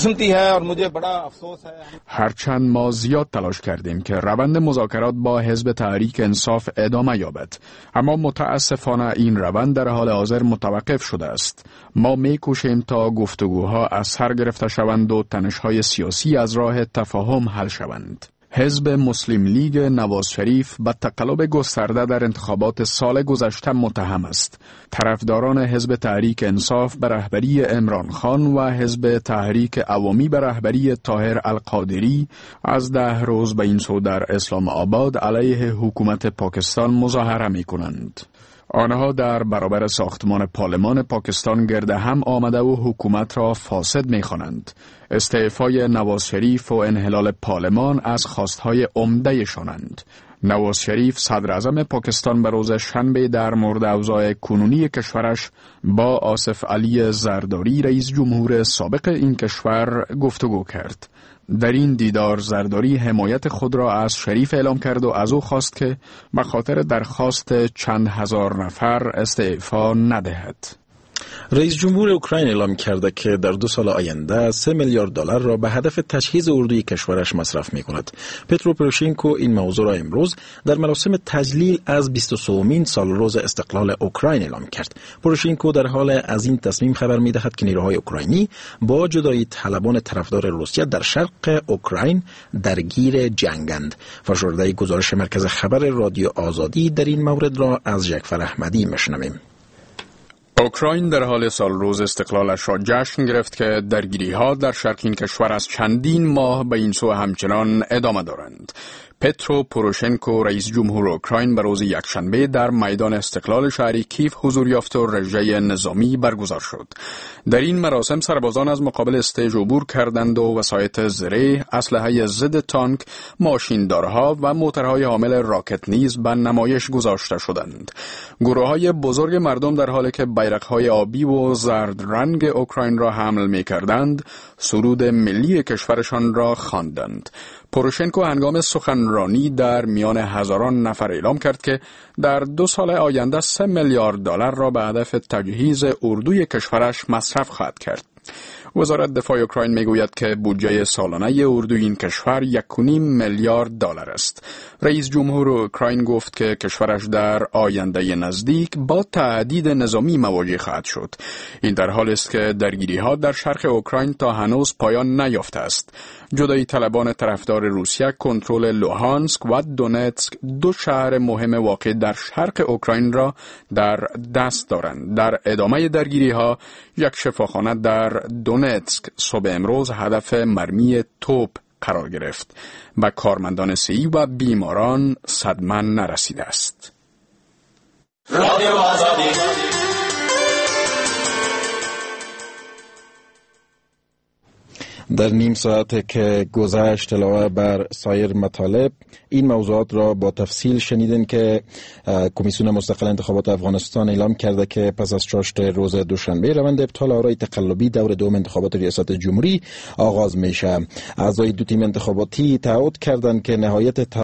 Speaker 18: هرچند ما زیاد تلاش کردیم که روند مذاکرات با حزب تحریک انصاف ادامه یابد، اما متاسفانه این روند در حال حاضر متوقف شده است. ما میکوشیم تا گفتگوها از سر گرفته شوند و تنش‌های سیاسی از راه تفاهم حل شوند. حزب مسلم لیگ نواز شریف به تقلب گسترده در انتخابات سال گذشته متهم است. طرفداران حزب تحریک انصاف به رهبری عمران خان و حزب تحریک عوامی به رهبری طاهر القادری از ده روز به این سو در اسلام آباد علیه حکومت پاکستان مظاهره می کنند. آنها در برابر ساختمان پارلمان پاکستان گرد هم آمده و حکومت را فاسد می خوانند. استعفای نواز شریف و انحلال پارلمان از خواستهای عمده شانند. نواز شریف صدر اعظم پاکستان به روز شنبه در مورد اوضاع کنونی کشورش با آصف علی زرداری رئیس جمهور سابق این کشور گفتگو کرد. در این دیدار زرداری حمایت خود را از شریف اعلام کرد و از او خواست که به خاطر درخواست چند هزار نفر استعفا ندهد.
Speaker 12: رئیس جمهور اوکراین اعلام کرده که در دو سال آینده سه میلیارد دلار را به هدف تجهیز اردوی کشورش مصرف می کند. پترو پروشینکو این موضوع را امروز در مراسم تجلیل از بیست و سومین سالروز استقلال اوکراین اعلام کرد. پروشینکو در حال از این تصمیم خبر می دهد که نیروهای اوکراینی با جدایی طلبان طرفدار روسیه در شرق اوکراین درگیر جنگند. فشرده گزارش مرکز خبر رادیو آزادی در این مورد را از جعفر احمدی میشنویم.
Speaker 18: اوکراین در حال سالروز استقلالش را جشن گرفت که درگیری‌ها در شرق این کشور از چندین ماه به این سو همچنان ادامه دارند. پترو پوروشنکو رئیس جمهور اوکراین به روز یکشنبه در میدان استقلال شهری کیف حضور یافت و رژه نظامی برگزار شد. در این مراسم سربازان از مقابل استیج عبور کردند و وسایط زره، اسلحه ضد تانک، ماشیندارها و موترهای حامل راکت نیز به نمایش گذاشته شدند. گروه‌های بزرگ مردم در حالی که بیرق‌های آبی و زرد رنگ اوکراین را حمل می‌کردند، سرود ملی کشورشان را خواندند. پوروشنکو هنگام سخنرانی در میان هزاران نفر اعلام کرد که در دو سال آینده سه میلیارد دلار را به هدف تجهیز اردوی کشورش مصرف خواهد کرد. وزارت دفاع اوکراین میگوید که بودجه سالانه اردوی این کشور یک و نیم میلیارد دلار است. رئیس جمهور اوکراین گفت که کشورش در آینده نزدیک با تهدید نظامی مواجه خواهد شد. این در حالی است که درگیری‌ها در شرق اوکراین تا هنوز پایان نیافته است. جدایی طلبان طرفدار روسیه کنترل لوهانسک و دونتسک، دو شهر مهم واقع در شرق اوکراین را در دست دارند. در ادامه درگیری‌ها یک شفاخانه در دونتسک صبح امروز هدف مرمی توپ قرار گرفت. به کارمندان صحی و بیماران صدمه نرسیده است. رادیو آزادی.
Speaker 12: در نیم ساعت که گذشت علاوه بر سایر مطالب این موضوعات را با تفصیل شنیدین که کمیسیون مستقل انتخابات افغانستان اعلام کرده که پس از چاشت روز دوشنبه روند ابطال آرای تقلبی دور دوم انتخابات ریاست جمهوری آغاز میشه. اعضای دو تیم انتخاباتی تعهد کردند که نهایت